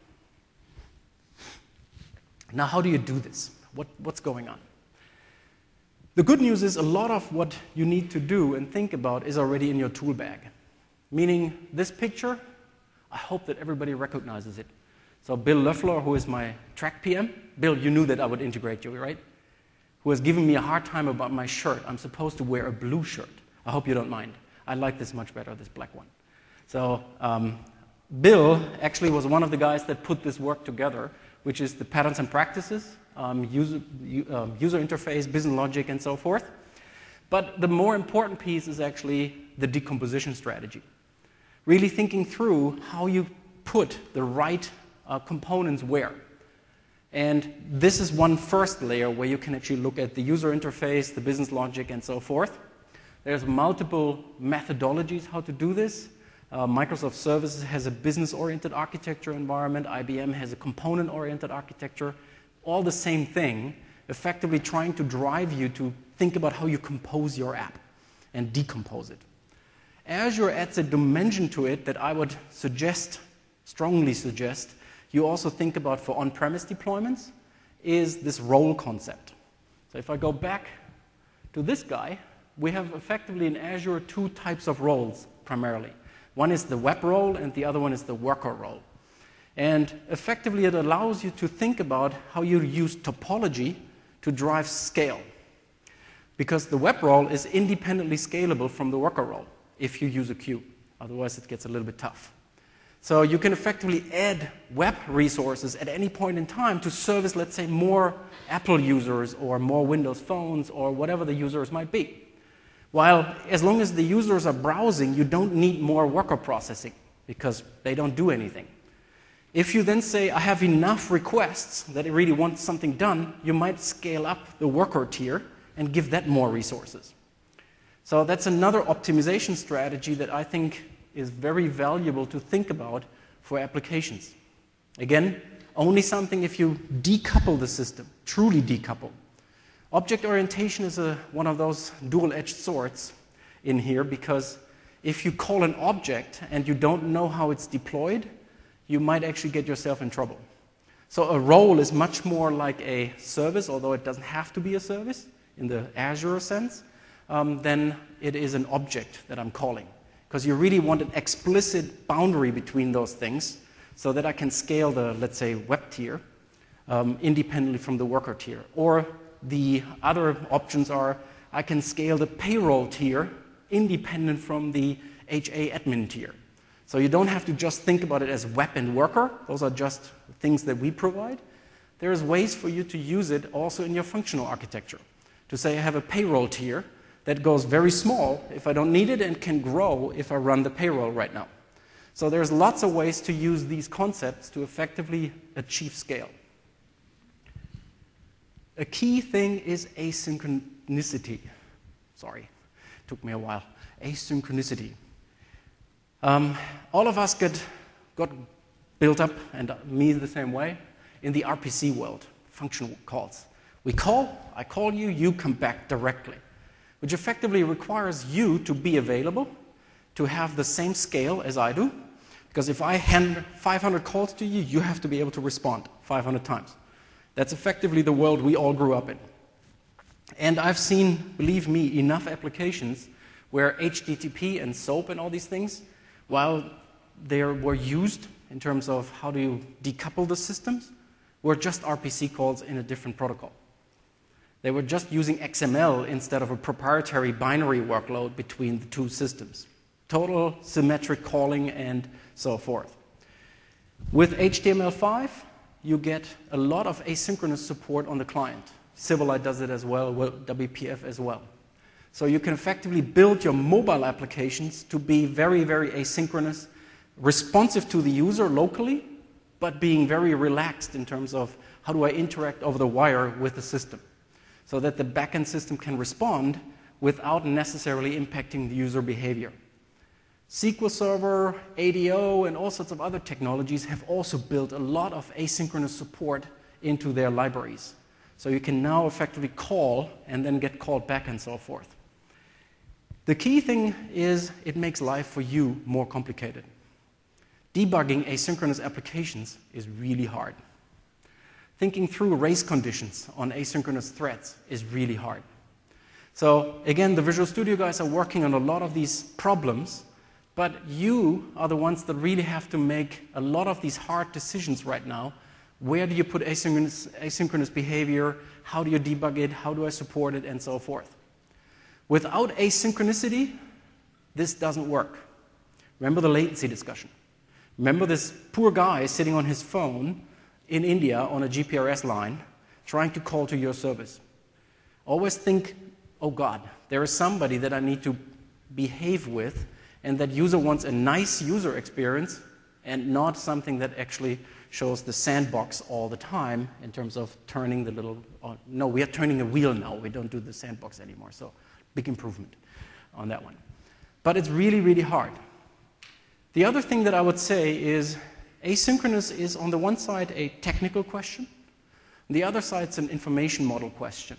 Speaker 1: Now, how do you do this? What's going on? The good news is a lot of what you need to do and think about is already in your tool bag. Meaning, this picture, I hope that everybody recognizes it. So Bill Loeffler, who is my track PM, Bill, you knew that I would integrate you, right? Who has given me a hard time about my shirt. I'm supposed to wear a blue shirt. I hope you don't mind. I like this much better, this black one. So Bill actually was one of the guys that put this work together, which is the patterns and practices, user interface, business logic, and so forth. But the more important piece is actually the decomposition strategy. Really thinking through how you put the right components where. And this is one first layer where you can actually look at the user interface, the business logic, and so forth. There's multiple methodologies how to do this. Microsoft Services has a business-oriented architecture environment. IBM has a component-oriented architecture. All the same thing, effectively trying to drive you to think about how you compose your app and decompose it. Azure adds a dimension to it that I would strongly suggest, you also think about for on-premise deployments, is this role concept. So if I go back to this guy, we have effectively in Azure two types of roles primarily. One is the web role and the other one is the worker role. And effectively it allows you to think about how you use topology to drive scale. Because the web role is independently scalable from the worker role if you use a queue. Otherwise it gets a little bit tough. So you can effectively add web resources at any point in time to service, let's say, more Apple users or more Windows phones or whatever the users might be. While as long as the users are browsing, you don't need more worker processing because they don't do anything. If you then say, I have enough requests that it really wants something done, you might scale up the worker tier and give that more resources. So that's another optimization strategy that I think is very valuable to think about for applications. Again, only something if you decouple the system, truly decouple. Object orientation is one of those dual-edged swords in here because if you call an object and you don't know how it's deployed, you might actually get yourself in trouble. So a role is much more like a service, although it doesn't have to be a service in the Azure sense, than it is an object that I'm calling. Because you really want an explicit boundary between those things so that I can scale the, let's say, web tier independently from the worker tier. Or the other options are I can scale the payroll tier independent from the HA admin tier. So you don't have to just think about it as web and worker. Those are just things that we provide. There's ways for you to use it also in your functional architecture. To say I have a payroll tier that goes very small if I don't need it and can grow if I run the payroll right now. So there's lots of ways to use these concepts to effectively achieve scale. A key thing is asynchronicity. Sorry, took me a while. Asynchronicity. All of us got built up, and me the same way, in the RPC world, functional calls. We call, I call you, you come back directly, which effectively requires you to be available, to have the same scale as I do, because if I hand 500 calls to you, you have to be able to respond 500 times. That's effectively the world we all grew up in. And I've seen, believe me, enough applications where HTTP and SOAP and all these things, while they were used in terms of how do you decouple the systems, were just RPC calls in a different protocol. They were just using XML instead of a proprietary binary workload between the two systems. Total symmetric calling and so forth. With HTML5, you get a lot of asynchronous support on the client. Silverlight does it as well, WPF as well. So you can effectively build your mobile applications to be very, very asynchronous, responsive to the user locally, but being very relaxed in terms of how do I interact over the wire with the system, so that the backend system can respond without necessarily impacting the user behavior. SQL Server, ADO, and all sorts of other technologies have also built a lot of asynchronous support into their libraries. So you can now effectively call and then get called back and so forth. The key thing is it makes life for you more complicated. Debugging asynchronous applications is really hard. Thinking through race conditions on asynchronous threads is really hard. So again, the Visual Studio guys are working on a lot of these problems, but you are the ones that really have to make a lot of these hard decisions right now. Where do you put asynchronous behavior? How do you debug it? How do I support it? And so forth. Without asynchronicity, This doesn't work. Remember the latency discussion. Remember this poor guy sitting on his phone in India on a GPRS line trying to call to your service. Always think, oh God, there is somebody that I need to behave with, and that user wants a nice user experience and not something that actually shows the sandbox all the time in terms of turning the little, no, we are turning a wheel now. We don't do the sandbox anymore. So big improvement on that one. But it's really, really hard. The other thing that I would say is asynchronous is on the one side a technical question. On the other side, it's an information model question.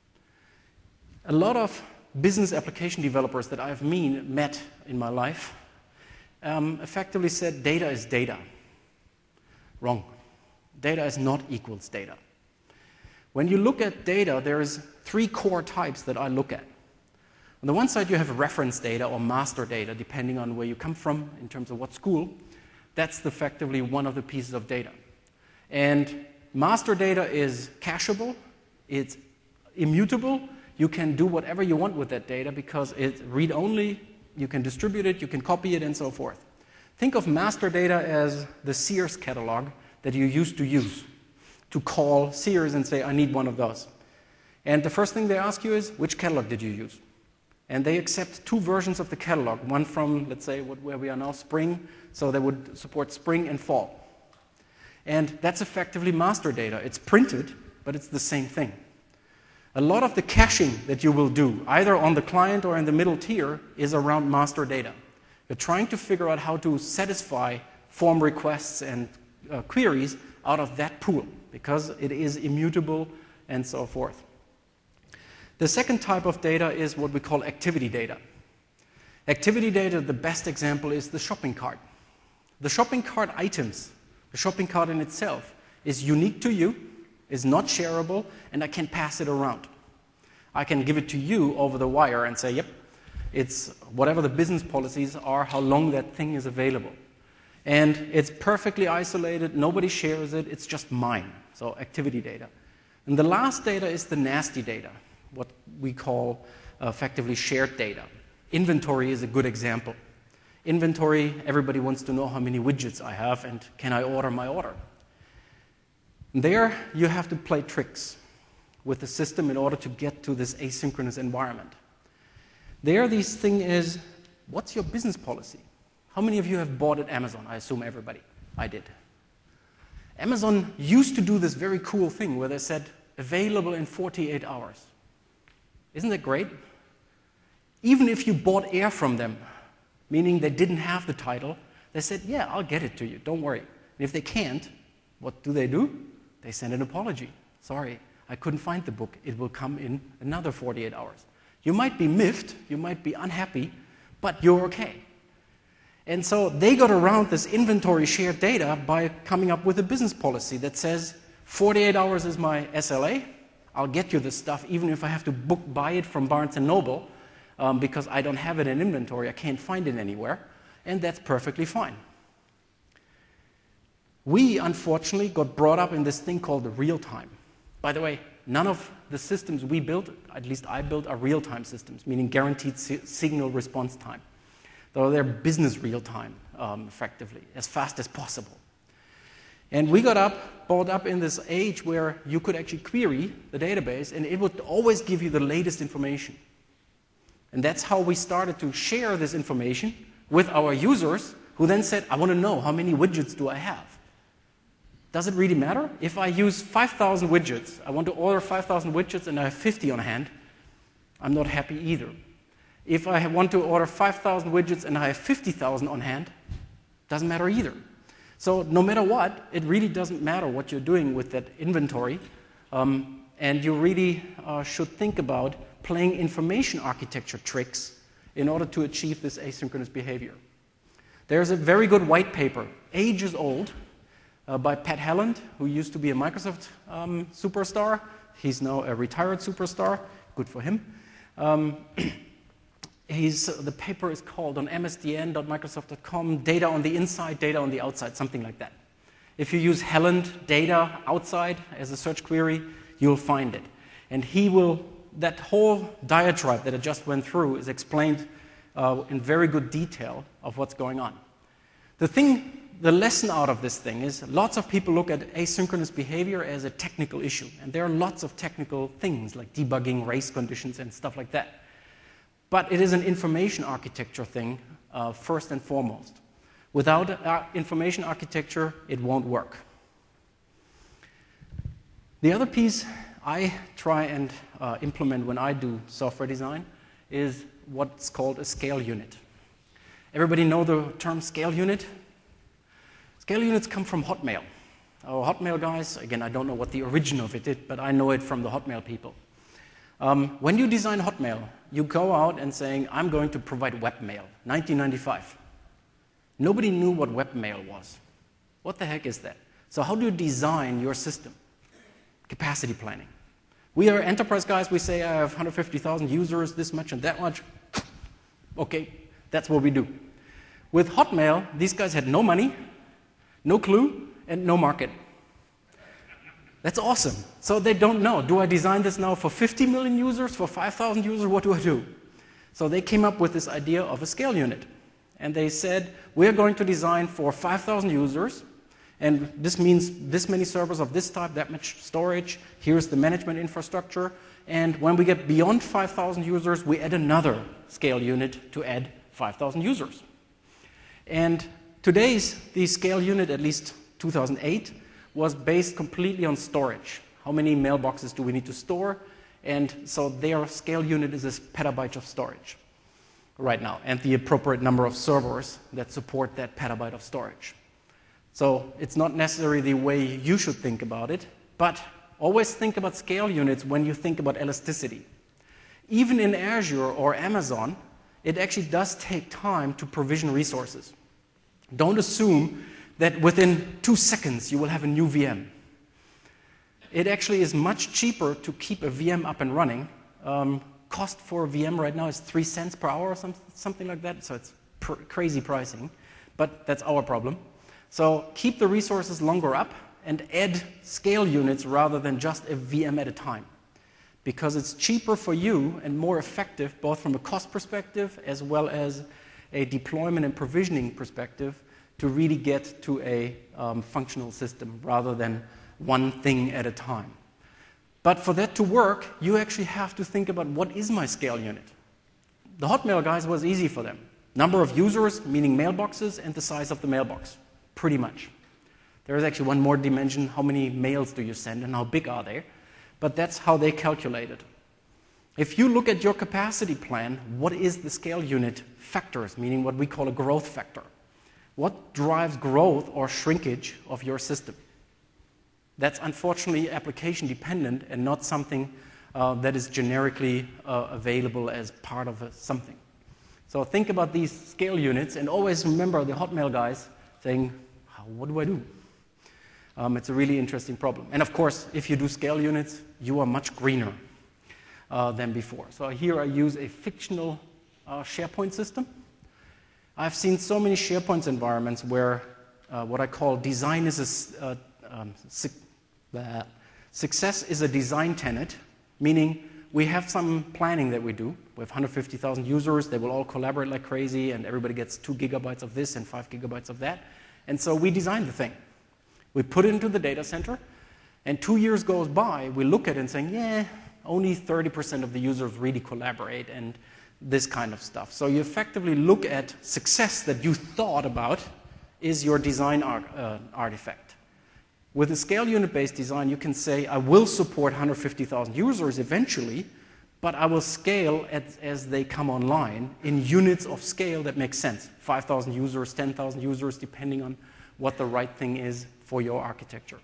Speaker 1: A lot of business application developers that I've met in my life effectively said data is data. Wrong. Data is not equals data. When you look at data, there's 3 core types that I look at. On the one side, you have reference data or master data, depending on where you come from in terms of what school. That's effectively one of the pieces of data. And master data is cacheable, it's immutable. You can do whatever you want with that data because it's read-only, you can distribute it, you can copy it, and so forth. Think of master data as the Sears catalog that you used to use to call Sears and say, I need one of those. And the first thing they ask you is, which catalog did you use? And they accept 2 versions of the catalog, one from, let's say, where we are now, spring, so they would support spring and fall. And that's effectively master data. It's printed, but it's the same thing. A lot of the caching that you will do, either on the client or in the middle tier, is around master data. You're trying to figure out how to satisfy form requests and queries out of that pool, because it is immutable and so forth. The second type of data is what we call activity data. Activity data, the best example is the shopping cart. The shopping cart items, the shopping cart in itself, is unique to you, is not shareable, and I can pass it around. I can give it to you over the wire and say, yep, it's whatever the business policies are, how long that thing is available. And it's perfectly isolated, nobody shares it, it's just mine. So activity data. And the last data is the nasty data, what we call effectively shared data. Inventory is a good example. Inventory, everybody wants to know how many widgets I have and can I order my order. There you have to play tricks with the system in order to get to this asynchronous environment. There, this thing is, what's your business policy? How many of you have bought at Amazon? I assume everybody. I did. Amazon used to do this very cool thing where they said, available in 48 hours. Isn't that great? Even if you bought air from them, meaning they didn't have the title, they said, yeah, I'll get it to you, don't worry. And if they can't, what do? They send an apology. Sorry, I couldn't find the book. It will come in another 48 hours. You might be miffed, you might be unhappy, but you're okay. And so they got around this inventory shared data by coming up with a business policy that says 48 hours is my SLA. I'll get you this stuff even if I have to buy it from Barnes & Noble because I don't have it in inventory. I can't find it anywhere. And that's perfectly fine. We, unfortunately, got brought up in this thing called the real time. By the way, none of the systems we built, at least I built, are real-time systems, meaning guaranteed signal response time. Though they're business real-time, effectively, as fast as possible. And we got brought up in this age where you could actually query the database, and it would always give you the latest information. And that's how we started to share this information with our users, who then said, I want to know how many widgets do I have. Does it really matter? If I use 5,000 widgets, I want to order 5,000 widgets and I have 50 on hand, I'm not happy either. If I want to order 5,000 widgets and I have 50,000 on hand, doesn't matter either. So no matter what, it really doesn't matter what you're doing with that inventory. And you really should think about playing information architecture tricks in order to achieve this asynchronous behavior. There's a very good white paper, ages old, by Pat Helland, who used to be a Microsoft superstar. He's now a retired superstar. Good for him. The paper is called on msdn.microsoft.com, data on the inside, data on the outside, something like that. If you use Helland data outside as a search query, you'll find it. And that whole diatribe that I just went through is explained in very good detail of what's going on. The lesson out of this thing is lots of people look at asynchronous behavior as a technical issue. And there are lots of technical things like debugging race conditions and stuff like that. But it is an information architecture thing first and foremost. Without information architecture, it won't work. The other piece I try and implement when I do software design is what's called a scale unit. Everybody know the term scale unit? Scale units come from Hotmail. Our Hotmail guys, again, I don't know what the origin of it is, but I know it from the Hotmail people. When you design Hotmail, you go out and saying, I'm going to provide webmail, 1995. Nobody knew what webmail was. What the heck is that? So how do you design your system? Capacity planning. We are enterprise guys, we say I have 150,000 users, this much and that much. Okay, that's what we do. With Hotmail, these guys had no money, no clue, and no market. That's awesome. So they don't know, do I design this now for 50 million users, for 5,000 users, what do I do? So they came up with this idea of a scale unit. And they said, we're going to design for 5,000 users, and this means this many servers of this type, that much storage, here's the management infrastructure, and when we get beyond 5,000 users, we add another scale unit to add 5,000 users. And the scale unit, at least 2008, was based completely on storage. How many mailboxes do we need to store? And so their scale unit is this petabyte of storage right now, and the appropriate number of servers that support that petabyte of storage. So it's not necessarily the way you should think about it, but always think about scale units when you think about elasticity. Even in Azure or Amazon, it actually does take time to provision resources. Don't assume that within 2 seconds you will have a new VM. It actually is much cheaper to keep a VM up and running. Cost for a VM right now is 3 cents per hour or something like that, so it's crazy pricing, but that's our problem. So keep the resources longer up and add scale units rather than just a VM at a time, because it's cheaper for you and more effective both from a cost perspective as well as a deployment and provisioning perspective to really get to a functional system rather than one thing at a time. But for that to work, you actually have to think about what is my scale unit. The Hotmail guys was easy for them. Number of users, meaning mailboxes, and the size of the mailbox, pretty much. There is actually one more dimension, how many mails do you send and how big are they? But that's how they calculated. If you look at your capacity plan, what is the scale unit factors, meaning what we call a growth factor? What drives growth or shrinkage of your system? That's unfortunately application dependent and not something that is generically available as part of something. So think about these scale units and always remember the Hotmail guys saying, what do I do? It's a really interesting problem. And of course, if you do scale units, you are much greener than before. So here I use a fictional SharePoint system. I've seen so many SharePoint environments where what I call design is success is a design tenet, meaning we have some planning that we do. We have 150,000 users. They will all collaborate like crazy, and everybody gets 2 gigabytes of this and 5 gigabytes of that. And so we design the thing. We put it into the data center, and 2 years goes by, we look at it and saying, yeah, only 30% of the users really collaborate and this kind of stuff. So you effectively look at success that you thought about is your design artifact. With a scale unit-based design, you can say, I will support 150,000 users eventually, but I will scale as they come online in units of scale that make sense. 5,000 users, 10,000 users, depending on what the right thing is for your architecture.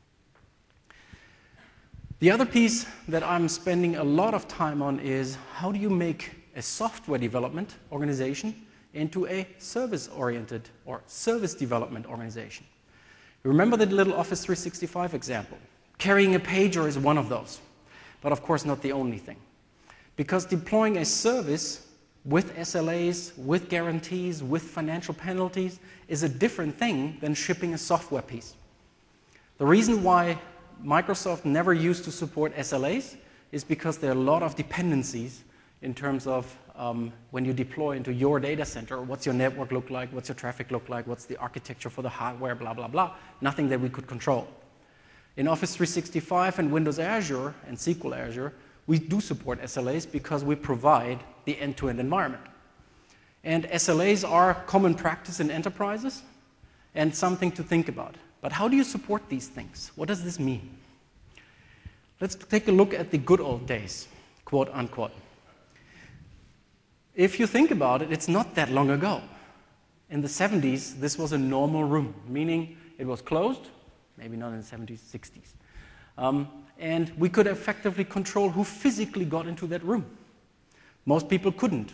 Speaker 1: The other piece that I'm spending a lot of time on is how do you make a software development organization into a service-oriented or service development organization. Remember the little Office 365 example. Carrying a pager is one of those, but of course not the only thing. Because deploying a service with SLAs, with guarantees, with financial penalties is a different thing than shipping a software piece. The reason why Microsoft never used to support SLAs is because there are a lot of dependencies in terms of when you deploy into your data center, what's your network look like, what's your traffic look like, what's the architecture for the hardware, blah, blah, blah. Nothing that we could control. In Office 365 and Windows Azure and SQL Azure, we do support SLAs because we provide the end-to-end environment. And SLAs are common practice in enterprises and something to think about. But how do you support these things? What does this mean? Let's take a look at the good old days, quote unquote. If you think about it, it's not that long ago. In the 70s, this was a normal room, meaning it was closed, maybe not in the 70s, 60s. And we could effectively control who physically got into that room. Most people couldn't.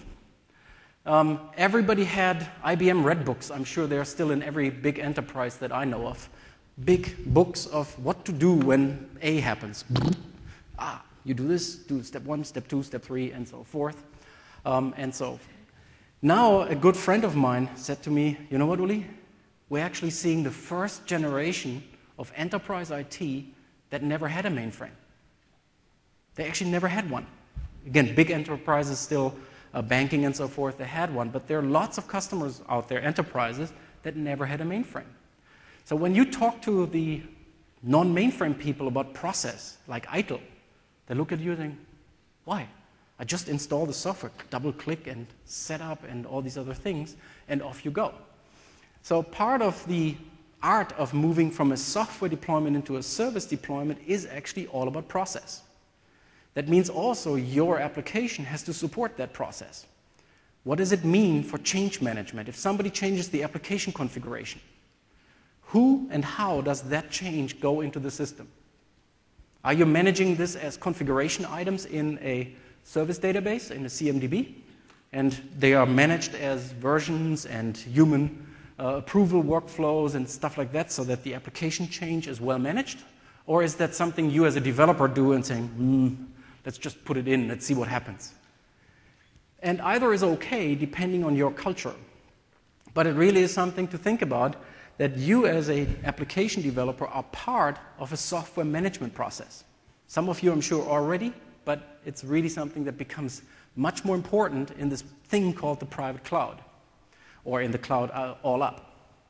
Speaker 1: Everybody had IBM Red Books. I'm sure they're still in every big enterprise that I know of. Big books of what to do when A happens. You do this, do step 1, step 2, step 3, and so forth. And so now a good friend of mine said to me, you know what, Uli? We're actually seeing the first generation of enterprise IT that never had a mainframe. They actually never had one. Again, big enterprises still, banking and so forth, they had one, but there are lots of customers out there, enterprises, that never had a mainframe. So when you talk to the non-mainframe people about process, like ITIL, they look at you and think, why? I just install the software, double-click and set up and all these other things, and off you go. So part of the art of moving from a software deployment into a service deployment is actually all about process. That means also your application has to support that process. What does it mean for change management? If somebody changes the application configuration, who and how does that change go into the system? Are you managing this as configuration items in a service database, in a CMDB? And they are managed as versions and human approval workflows and stuff like that so that the application change is well managed? Or is that something you as a developer do and saying, let's just put it in, let's see what happens? And either is okay depending on your culture. But it really is something to think about, that you as an application developer are part of a software management process. Some of you, I'm sure, already, but it's really something that becomes much more important in this thing called the private cloud, or in the cloud all up.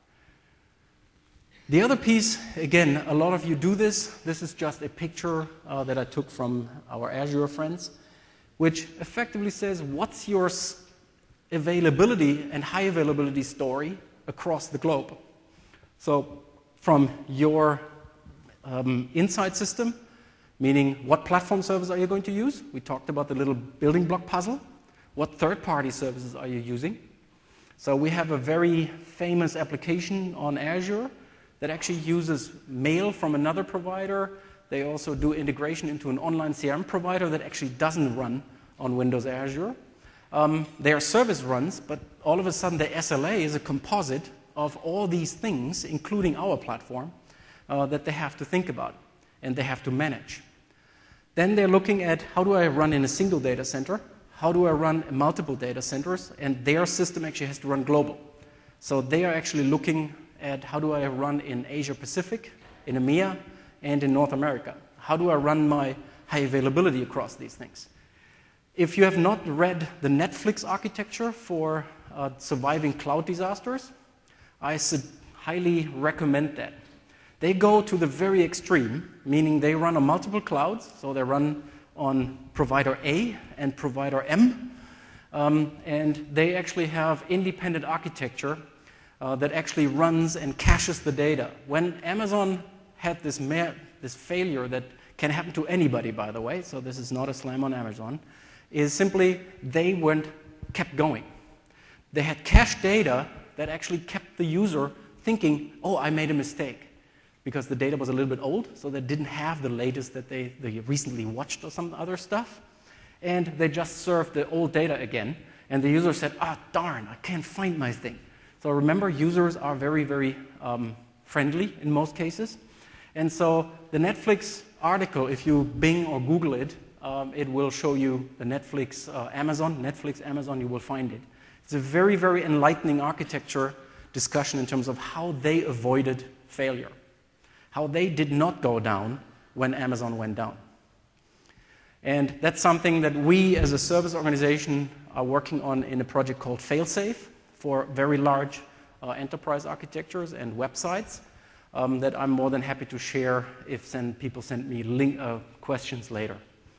Speaker 1: The other piece, again, a lot of you do this. This is just a picture that I took from our Azure friends, which effectively says, what's your availability and high availability story across the globe? So from your inside system, meaning what platform service are you going to use? We talked about the little building block puzzle. What third-party services are you using? So we have a very famous application on Azure that actually uses mail from another provider. They also do integration into an online CRM provider that actually doesn't run on Windows Azure. They are service runs, but all of a sudden the SLA is a composite of all these things, including our platform, that they have to think about and they have to manage. Then they're looking at, how do I run in a single data center? How do I run multiple data centers? And their system actually has to run global. So they are actually looking at, how do I run in Asia Pacific, in EMEA, and in North America? How do I run my high availability across these things? If you have not read the Netflix architecture for surviving cloud disasters, I highly recommend that. They go to the very extreme, meaning they run on multiple clouds, so they run on provider A and provider M, and they actually have independent architecture that actually runs and caches the data. When Amazon had this failure that can happen to anybody, by the way, so this is not a slam on Amazon, is simply they kept going. They had cached data that actually kept the user thinking, oh, I made a mistake, because the data was a little bit old, so they didn't have the latest that they recently watched or some other stuff, and they just served the old data again, and the user said, darn, I can't find my thing. So remember, users are very, very friendly in most cases, and so the Netflix article, if you Bing or Google it, it will show you the Netflix Amazon, you will find it. It's a very, very enlightening architecture discussion in terms of how they avoided failure, how they did not go down when Amazon went down. And that's something that we as a service organization are working on in a project called Failsafe for very large enterprise architectures and websites that I'm more than happy to share if people send me questions later.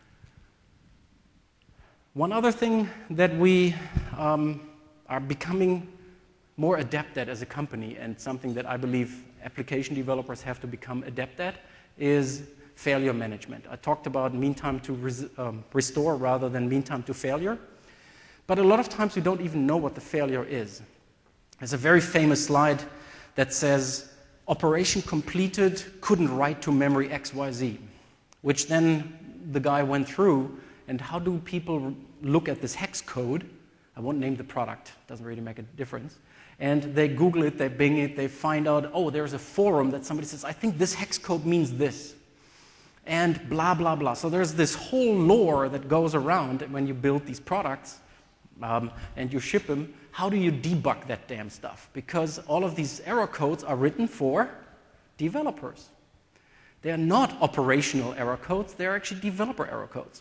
Speaker 1: One other thing that we are becoming more adept at as a company, and something that I believe application developers have to become adept at, is failure management. I talked about mean time to restore rather than mean time to failure. But a lot of times we don't even know what the failure is. There's a very famous slide that says, operation completed, couldn't write to memory XYZ, which then the guy went through, and how do people look at this hex code? I won't name the product, doesn't really make a difference. And they Google it, they Bing it, they find out, oh, there's a forum that somebody says, I think this hex code means this. And blah, blah, blah. So there's this whole lore that goes around when you build these products and you ship them. How do you debug that damn stuff? Because all of these error codes are written for developers. They are not operational error codes, they're actually developer error codes.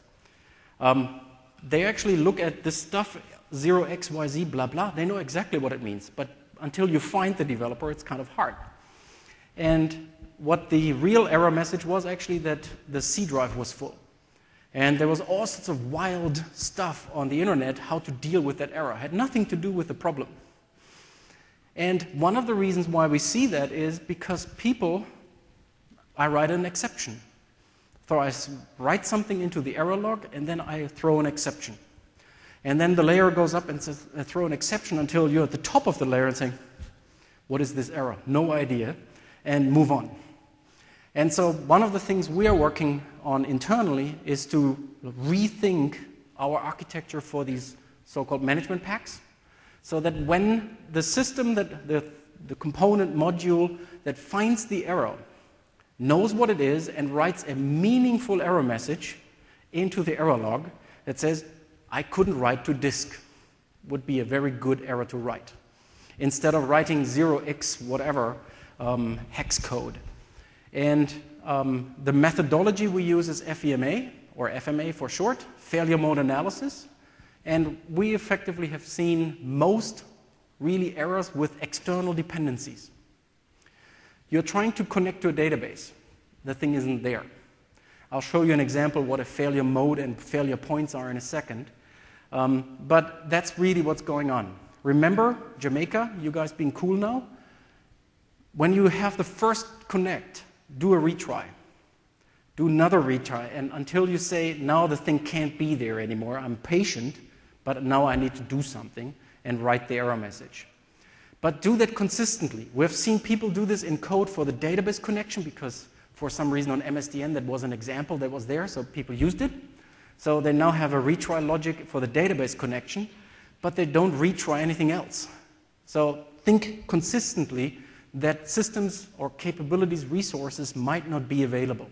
Speaker 1: They actually look at this stuff, 0xyz, blah, blah. They know exactly what it means. But until you find the developer, it's kind of hard. And what the real error message was actually that the C drive was full. And there was all sorts of wild stuff on the internet how to deal with that error. It had nothing to do with the problem. And one of the reasons why we see that is because I write an exception. So I write something into the error log, and then I throw an exception. And then the layer goes up and says, I throw an exception until you're at the top of the layer and saying, what is this error? No idea, and move on. And so one of the things we are working on internally is to rethink our architecture for these so-called management packs, so that when the system, the component module that finds the error knows what it is and writes a meaningful error message into the error log that says, I couldn't write to disk, would be a very good error to write, instead of writing 0x whatever hex code. And the methodology we use is FEMA, or FMA for short, failure mode analysis. And we effectively have seen most really errors with external dependencies. You're trying to connect to a database. The thing isn't there. I'll show you an example what a failure mode and failure points are in a second. But that's really what's going on. Remember, Jamaica, you guys being cool now? When you have the first connect, do a retry. Do another retry, and until you say, now the thing can't be there anymore, I'm patient, but now I need to do something, and write the error message. But do that consistently. We've seen people do this in code for the database connection, because for some reason on MSDN that was an example that was there, so people used it. So they now have a retry logic for the database connection, but they don't retry anything else. So think consistently that systems or capabilities, resources might not be available.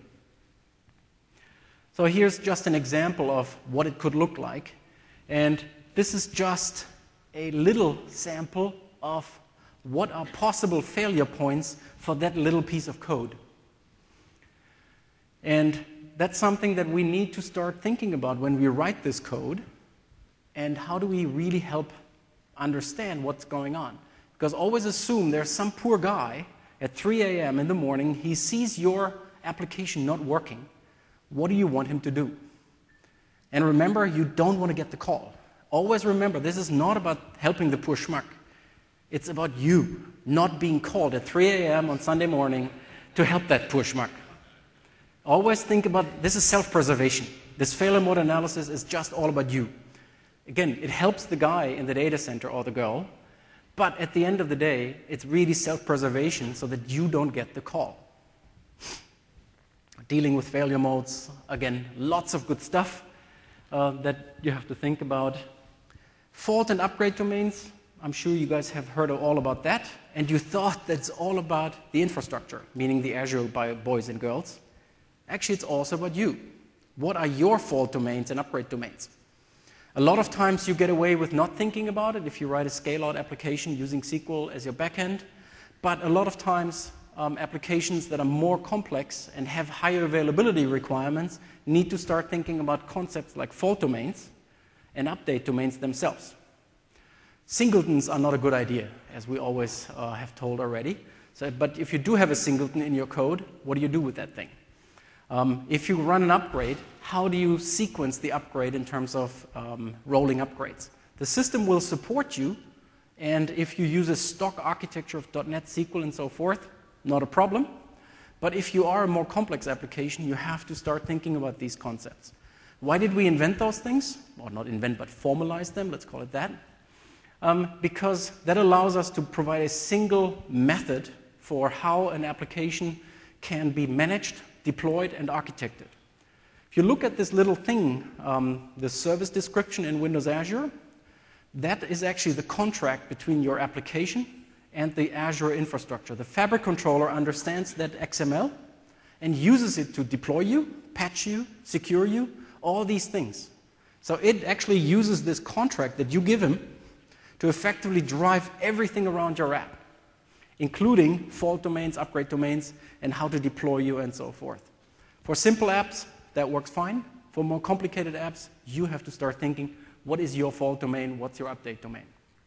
Speaker 1: So here's just an example of what it could look like. And this is just a little sample of what are possible failure points for that little piece of code. And that's something that we need to start thinking about when we write this code, and how do we really help understand what's going on. Because always assume there's some poor guy at 3 a.m. in the morning, he sees your application not working. What do you want him to do? And remember, you don't want to get the call. Always remember, this is not about helping the poor schmuck. It's about you not being called at 3 a.m. on Sunday morning to help that poor schmuck. Always think about, this is self-preservation. This failure mode analysis is just all about you. Again, it helps the guy in the data center or the girl, but at the end of the day, it's really self-preservation so that you don't get the call. Dealing with failure modes, again, lots of good stuff that you have to think about. Fault and upgrade domains, I'm sure you guys have heard all about that, and you thought that's all about the infrastructure, meaning the Azure boys and girls. Actually, it's also about you. What are your fault domains and upgrade domains? A lot of times you get away with not thinking about it if you write a scale-out application using SQL as your backend, but a lot of times applications that are more complex and have higher availability requirements need to start thinking about concepts like fault domains and update domains themselves. Singletons are not a good idea, as we always have told already. But if you do have a singleton in your code, what do you do with that thing? If you run an upgrade, how do you sequence the upgrade in terms of rolling upgrades? The system will support you, and if you use a stock architecture of .NET, SQL, and so forth, not a problem. But if you are a more complex application, you have to start thinking about these concepts. Why did we invent those things? Or not invent, but formalize them, let's call it that. Because that allows us to provide a single method for how an application can be managed, deployed, and architected. If you look at this little thing, the service description in Windows Azure, that is actually the contract between your application and the Azure infrastructure. The Fabric controller understands that XML and uses it to deploy you, patch you, secure you, all these things. So it actually uses this contract that you give him to effectively drive everything around your app, including fault domains, upgrade domains, and how to deploy you and so forth. For simple apps, that works fine. For more complicated apps, you have to start thinking, what is your fault domain? What's your update domain?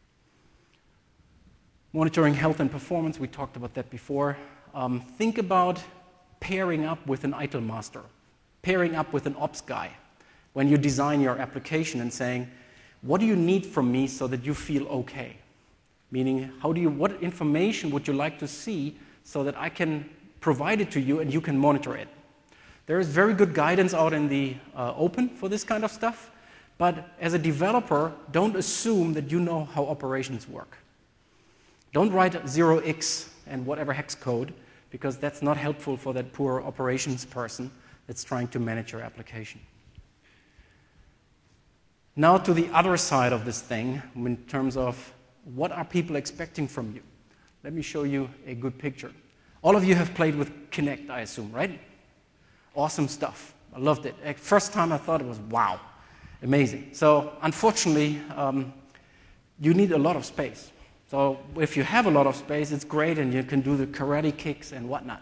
Speaker 1: Monitoring health and performance, we talked about that before. Think about pairing up with an ITIL master, pairing up with an ops guy when you design your application and saying, what do you need from me so that you feel okay? Meaning, what information would you like to see so that I can provide it to you and you can monitor it? There is very good guidance out in the open for this kind of stuff, but as a developer, don't assume that you know how operations work. Don't write 0x and whatever hex code, because that's not helpful for that poor operations person that's trying to manage your application. Now to the other side of this thing, in terms of what are people expecting from you. Let me show you a good picture. All of you have played with Kinect, I assume, right? Awesome stuff. I loved it. First time I thought it was, wow, amazing. So unfortunately, you need a lot of space. So if you have a lot of space, it's great and you can do the karate kicks and whatnot.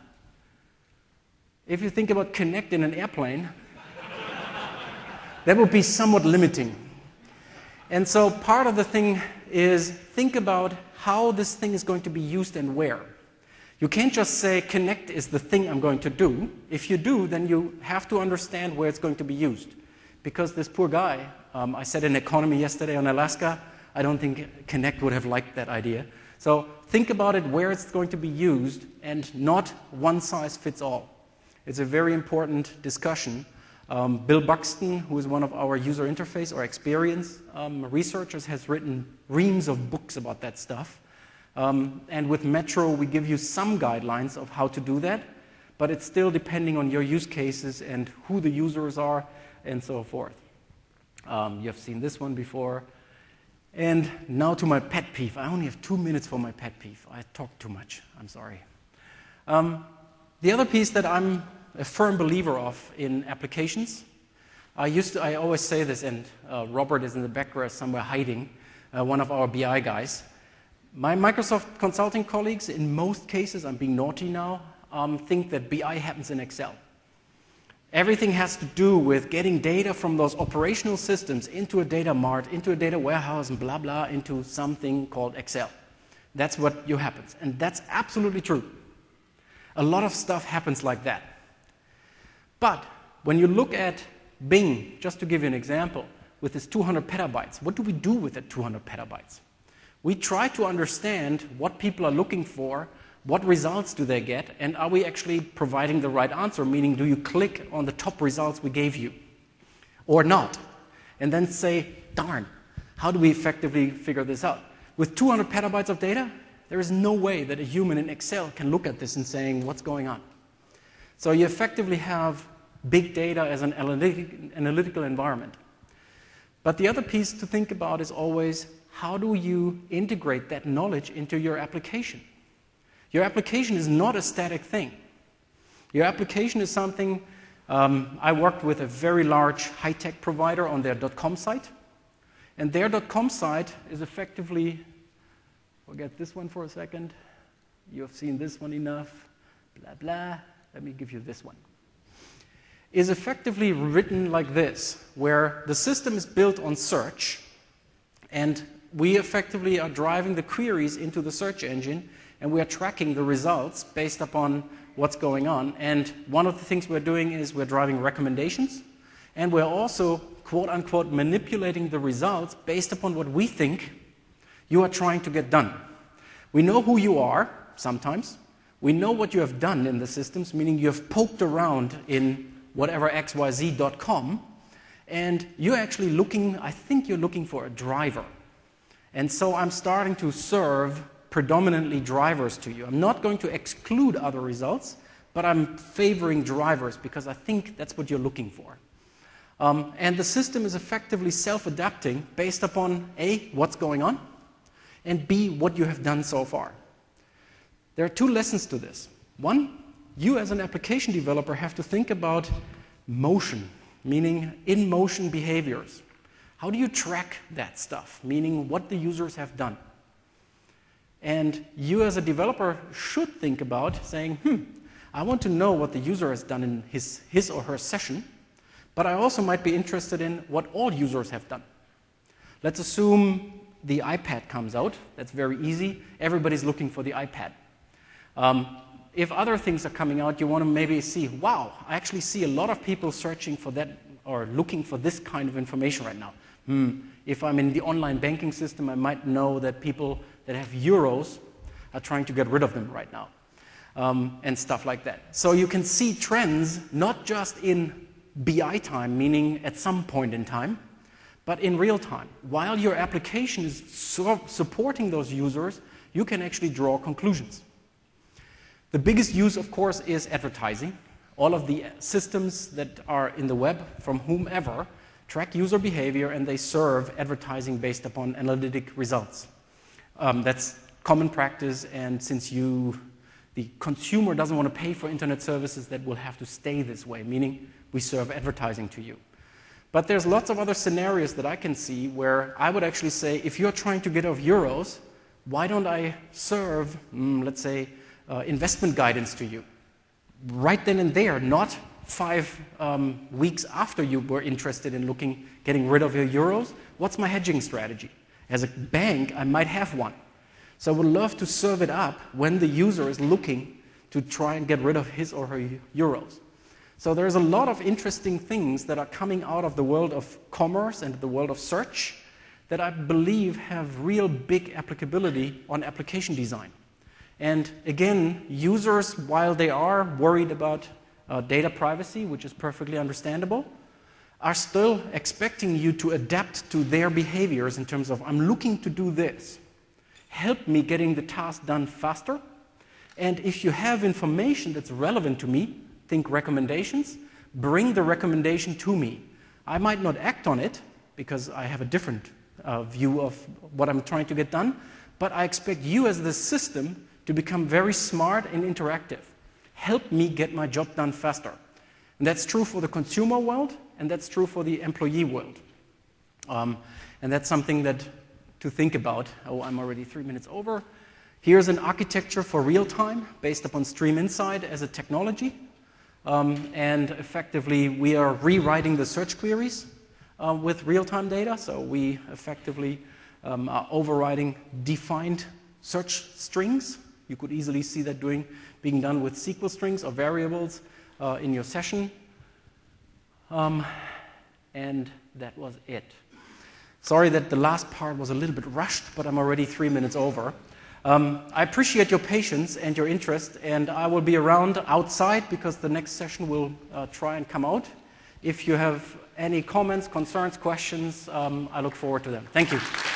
Speaker 1: If you think about Kinect in an airplane, that would be somewhat limiting. And so part of the thing is think about how this thing is going to be used and where. You can't just say Kinect is the thing I'm going to do. If you do, then you have to understand where it's going to be used. Because this poor guy, I said in Economy yesterday on Alaska, I don't think Kinect would have liked that idea. So think about it where it's going to be used and not one size fits all. It's a very important discussion. Bill Buxton, who is one of our user interface or experience researchers, has written reams of books about that stuff. And with Metro, we give you some guidelines of how to do that, but it's still depending on your use cases and who the users are and so forth. You have seen this one before. And now to my pet peeve. I only have 2 minutes for my pet peeve. I talk too much. I'm sorry. The other piece that I'm a firm believer of in applications, I always say this, and Robert is in the background somewhere hiding, one of our BI guys. My Microsoft consulting colleagues, in most cases, I'm being naughty now, think that BI happens in Excel. Everything has to do with getting data from those operational systems into a data mart, into a data warehouse, and blah, blah, into something called Excel. That's what happens. And that's absolutely true. A lot of stuff happens like that. But when you look at Bing, just to give you an example, with its 200 petabytes, what do we do with that 200 petabytes? We try to understand what people are looking for, what results do they get, and are we actually providing the right answer, meaning do you click on the top results we gave you or not? And then say, darn, how do we effectively figure this out? With 200 petabytes of data, there is no way that a human in Excel can look at this and saying, what's going on? So you effectively have big data as an analytical environment. But the other piece to think about is always, how do you integrate that knowledge into your application? Your application is not a static thing. Your application is something, I worked with a very large high-tech provider on their .com site, and their .com site is effectively, forget this one for a second, you have seen this one enough. blah, blah, let me give you this one, is effectively written like this, where the system is built on search, and we effectively are driving the queries into the search engine, and we are tracking the results based upon what's going on. And one of the things we're doing is we're driving recommendations, and we're also, quote unquote, manipulating the results based upon what we think you are trying to get done. We know who you are, sometimes. We know what you have done in the systems, meaning you have poked around in whatever xyz.com, and you're actually looking, I think you're looking for a driver. And so I'm starting to serve predominantly drivers to you. I'm not going to exclude other results, but I'm favoring drivers because I think that's what you're looking for. And the system is effectively self-adapting based upon A, what's going on, and B, what you have done so far. There are two lessons to this. One, you as an application developer have to think about motion, meaning in-motion behaviors. How do you track that stuff, meaning what the users have done? And you as a developer should think about saying, I want to know what the user has done in his or her session, but I also might be interested in what all users have done. Let's assume the iPad comes out. That's very easy. Everybody's looking for the iPad. If other things are coming out, you want to maybe see, wow, I actually see a lot of people searching for that or looking for this kind of information right now. If I'm in the online banking system, I might know that people that have euros are trying to get rid of them right now, and stuff like that. So you can see trends not just in BI time, meaning at some point in time, but in real time. While your application is supporting those users, you can actually draw conclusions. The biggest use, of course, is advertising. All of the systems that are in the web, from whomever, track user behavior, and they serve advertising based upon analytic results. That's common practice, and since the consumer doesn't want to pay for internet services, that will have to stay this way, meaning we serve advertising to you. But there's lots of other scenarios that I can see where I would actually say, if you're trying to get off euros, why don't I serve, let's say, investment guidance to you? Right then and there, not 5 weeks after you were interested in getting rid of your euros. What's my hedging strategy? As a bank, I might have one. So I would love to serve it up when the user is looking to try and get rid of his or her euros. So there's a lot of interesting things that are coming out of the world of commerce and the world of search that I believe have real big applicability on application design. And again, users, while they are worried about data privacy, which is perfectly understandable, are still expecting you to adapt to their behaviors in terms of, I'm looking to do this. Help me getting the task done faster. And if you have information that's relevant to me, think recommendations, bring the recommendation to me. I might not act on it because I have a different view of what I'm trying to get done, but I expect you as the system to become very smart and interactive. Help me get my job done faster. And that's true for the consumer world, and that's true for the employee world. And that's something to think about. Oh, I'm already 3 minutes over. Here's an architecture for real time based upon Stream Insight as a technology. And effectively, we are rewriting the search queries with real-time data. So we effectively are overriding defined search strings. You could easily see that being done with SQL strings or variables in your session. And that was it. Sorry that the last part was a little bit rushed, but I'm already 3 minutes over. I appreciate your patience and your interest, and I will be around outside because the next session will try and come out. If you have any comments, concerns, questions, I look forward to them. Thank you.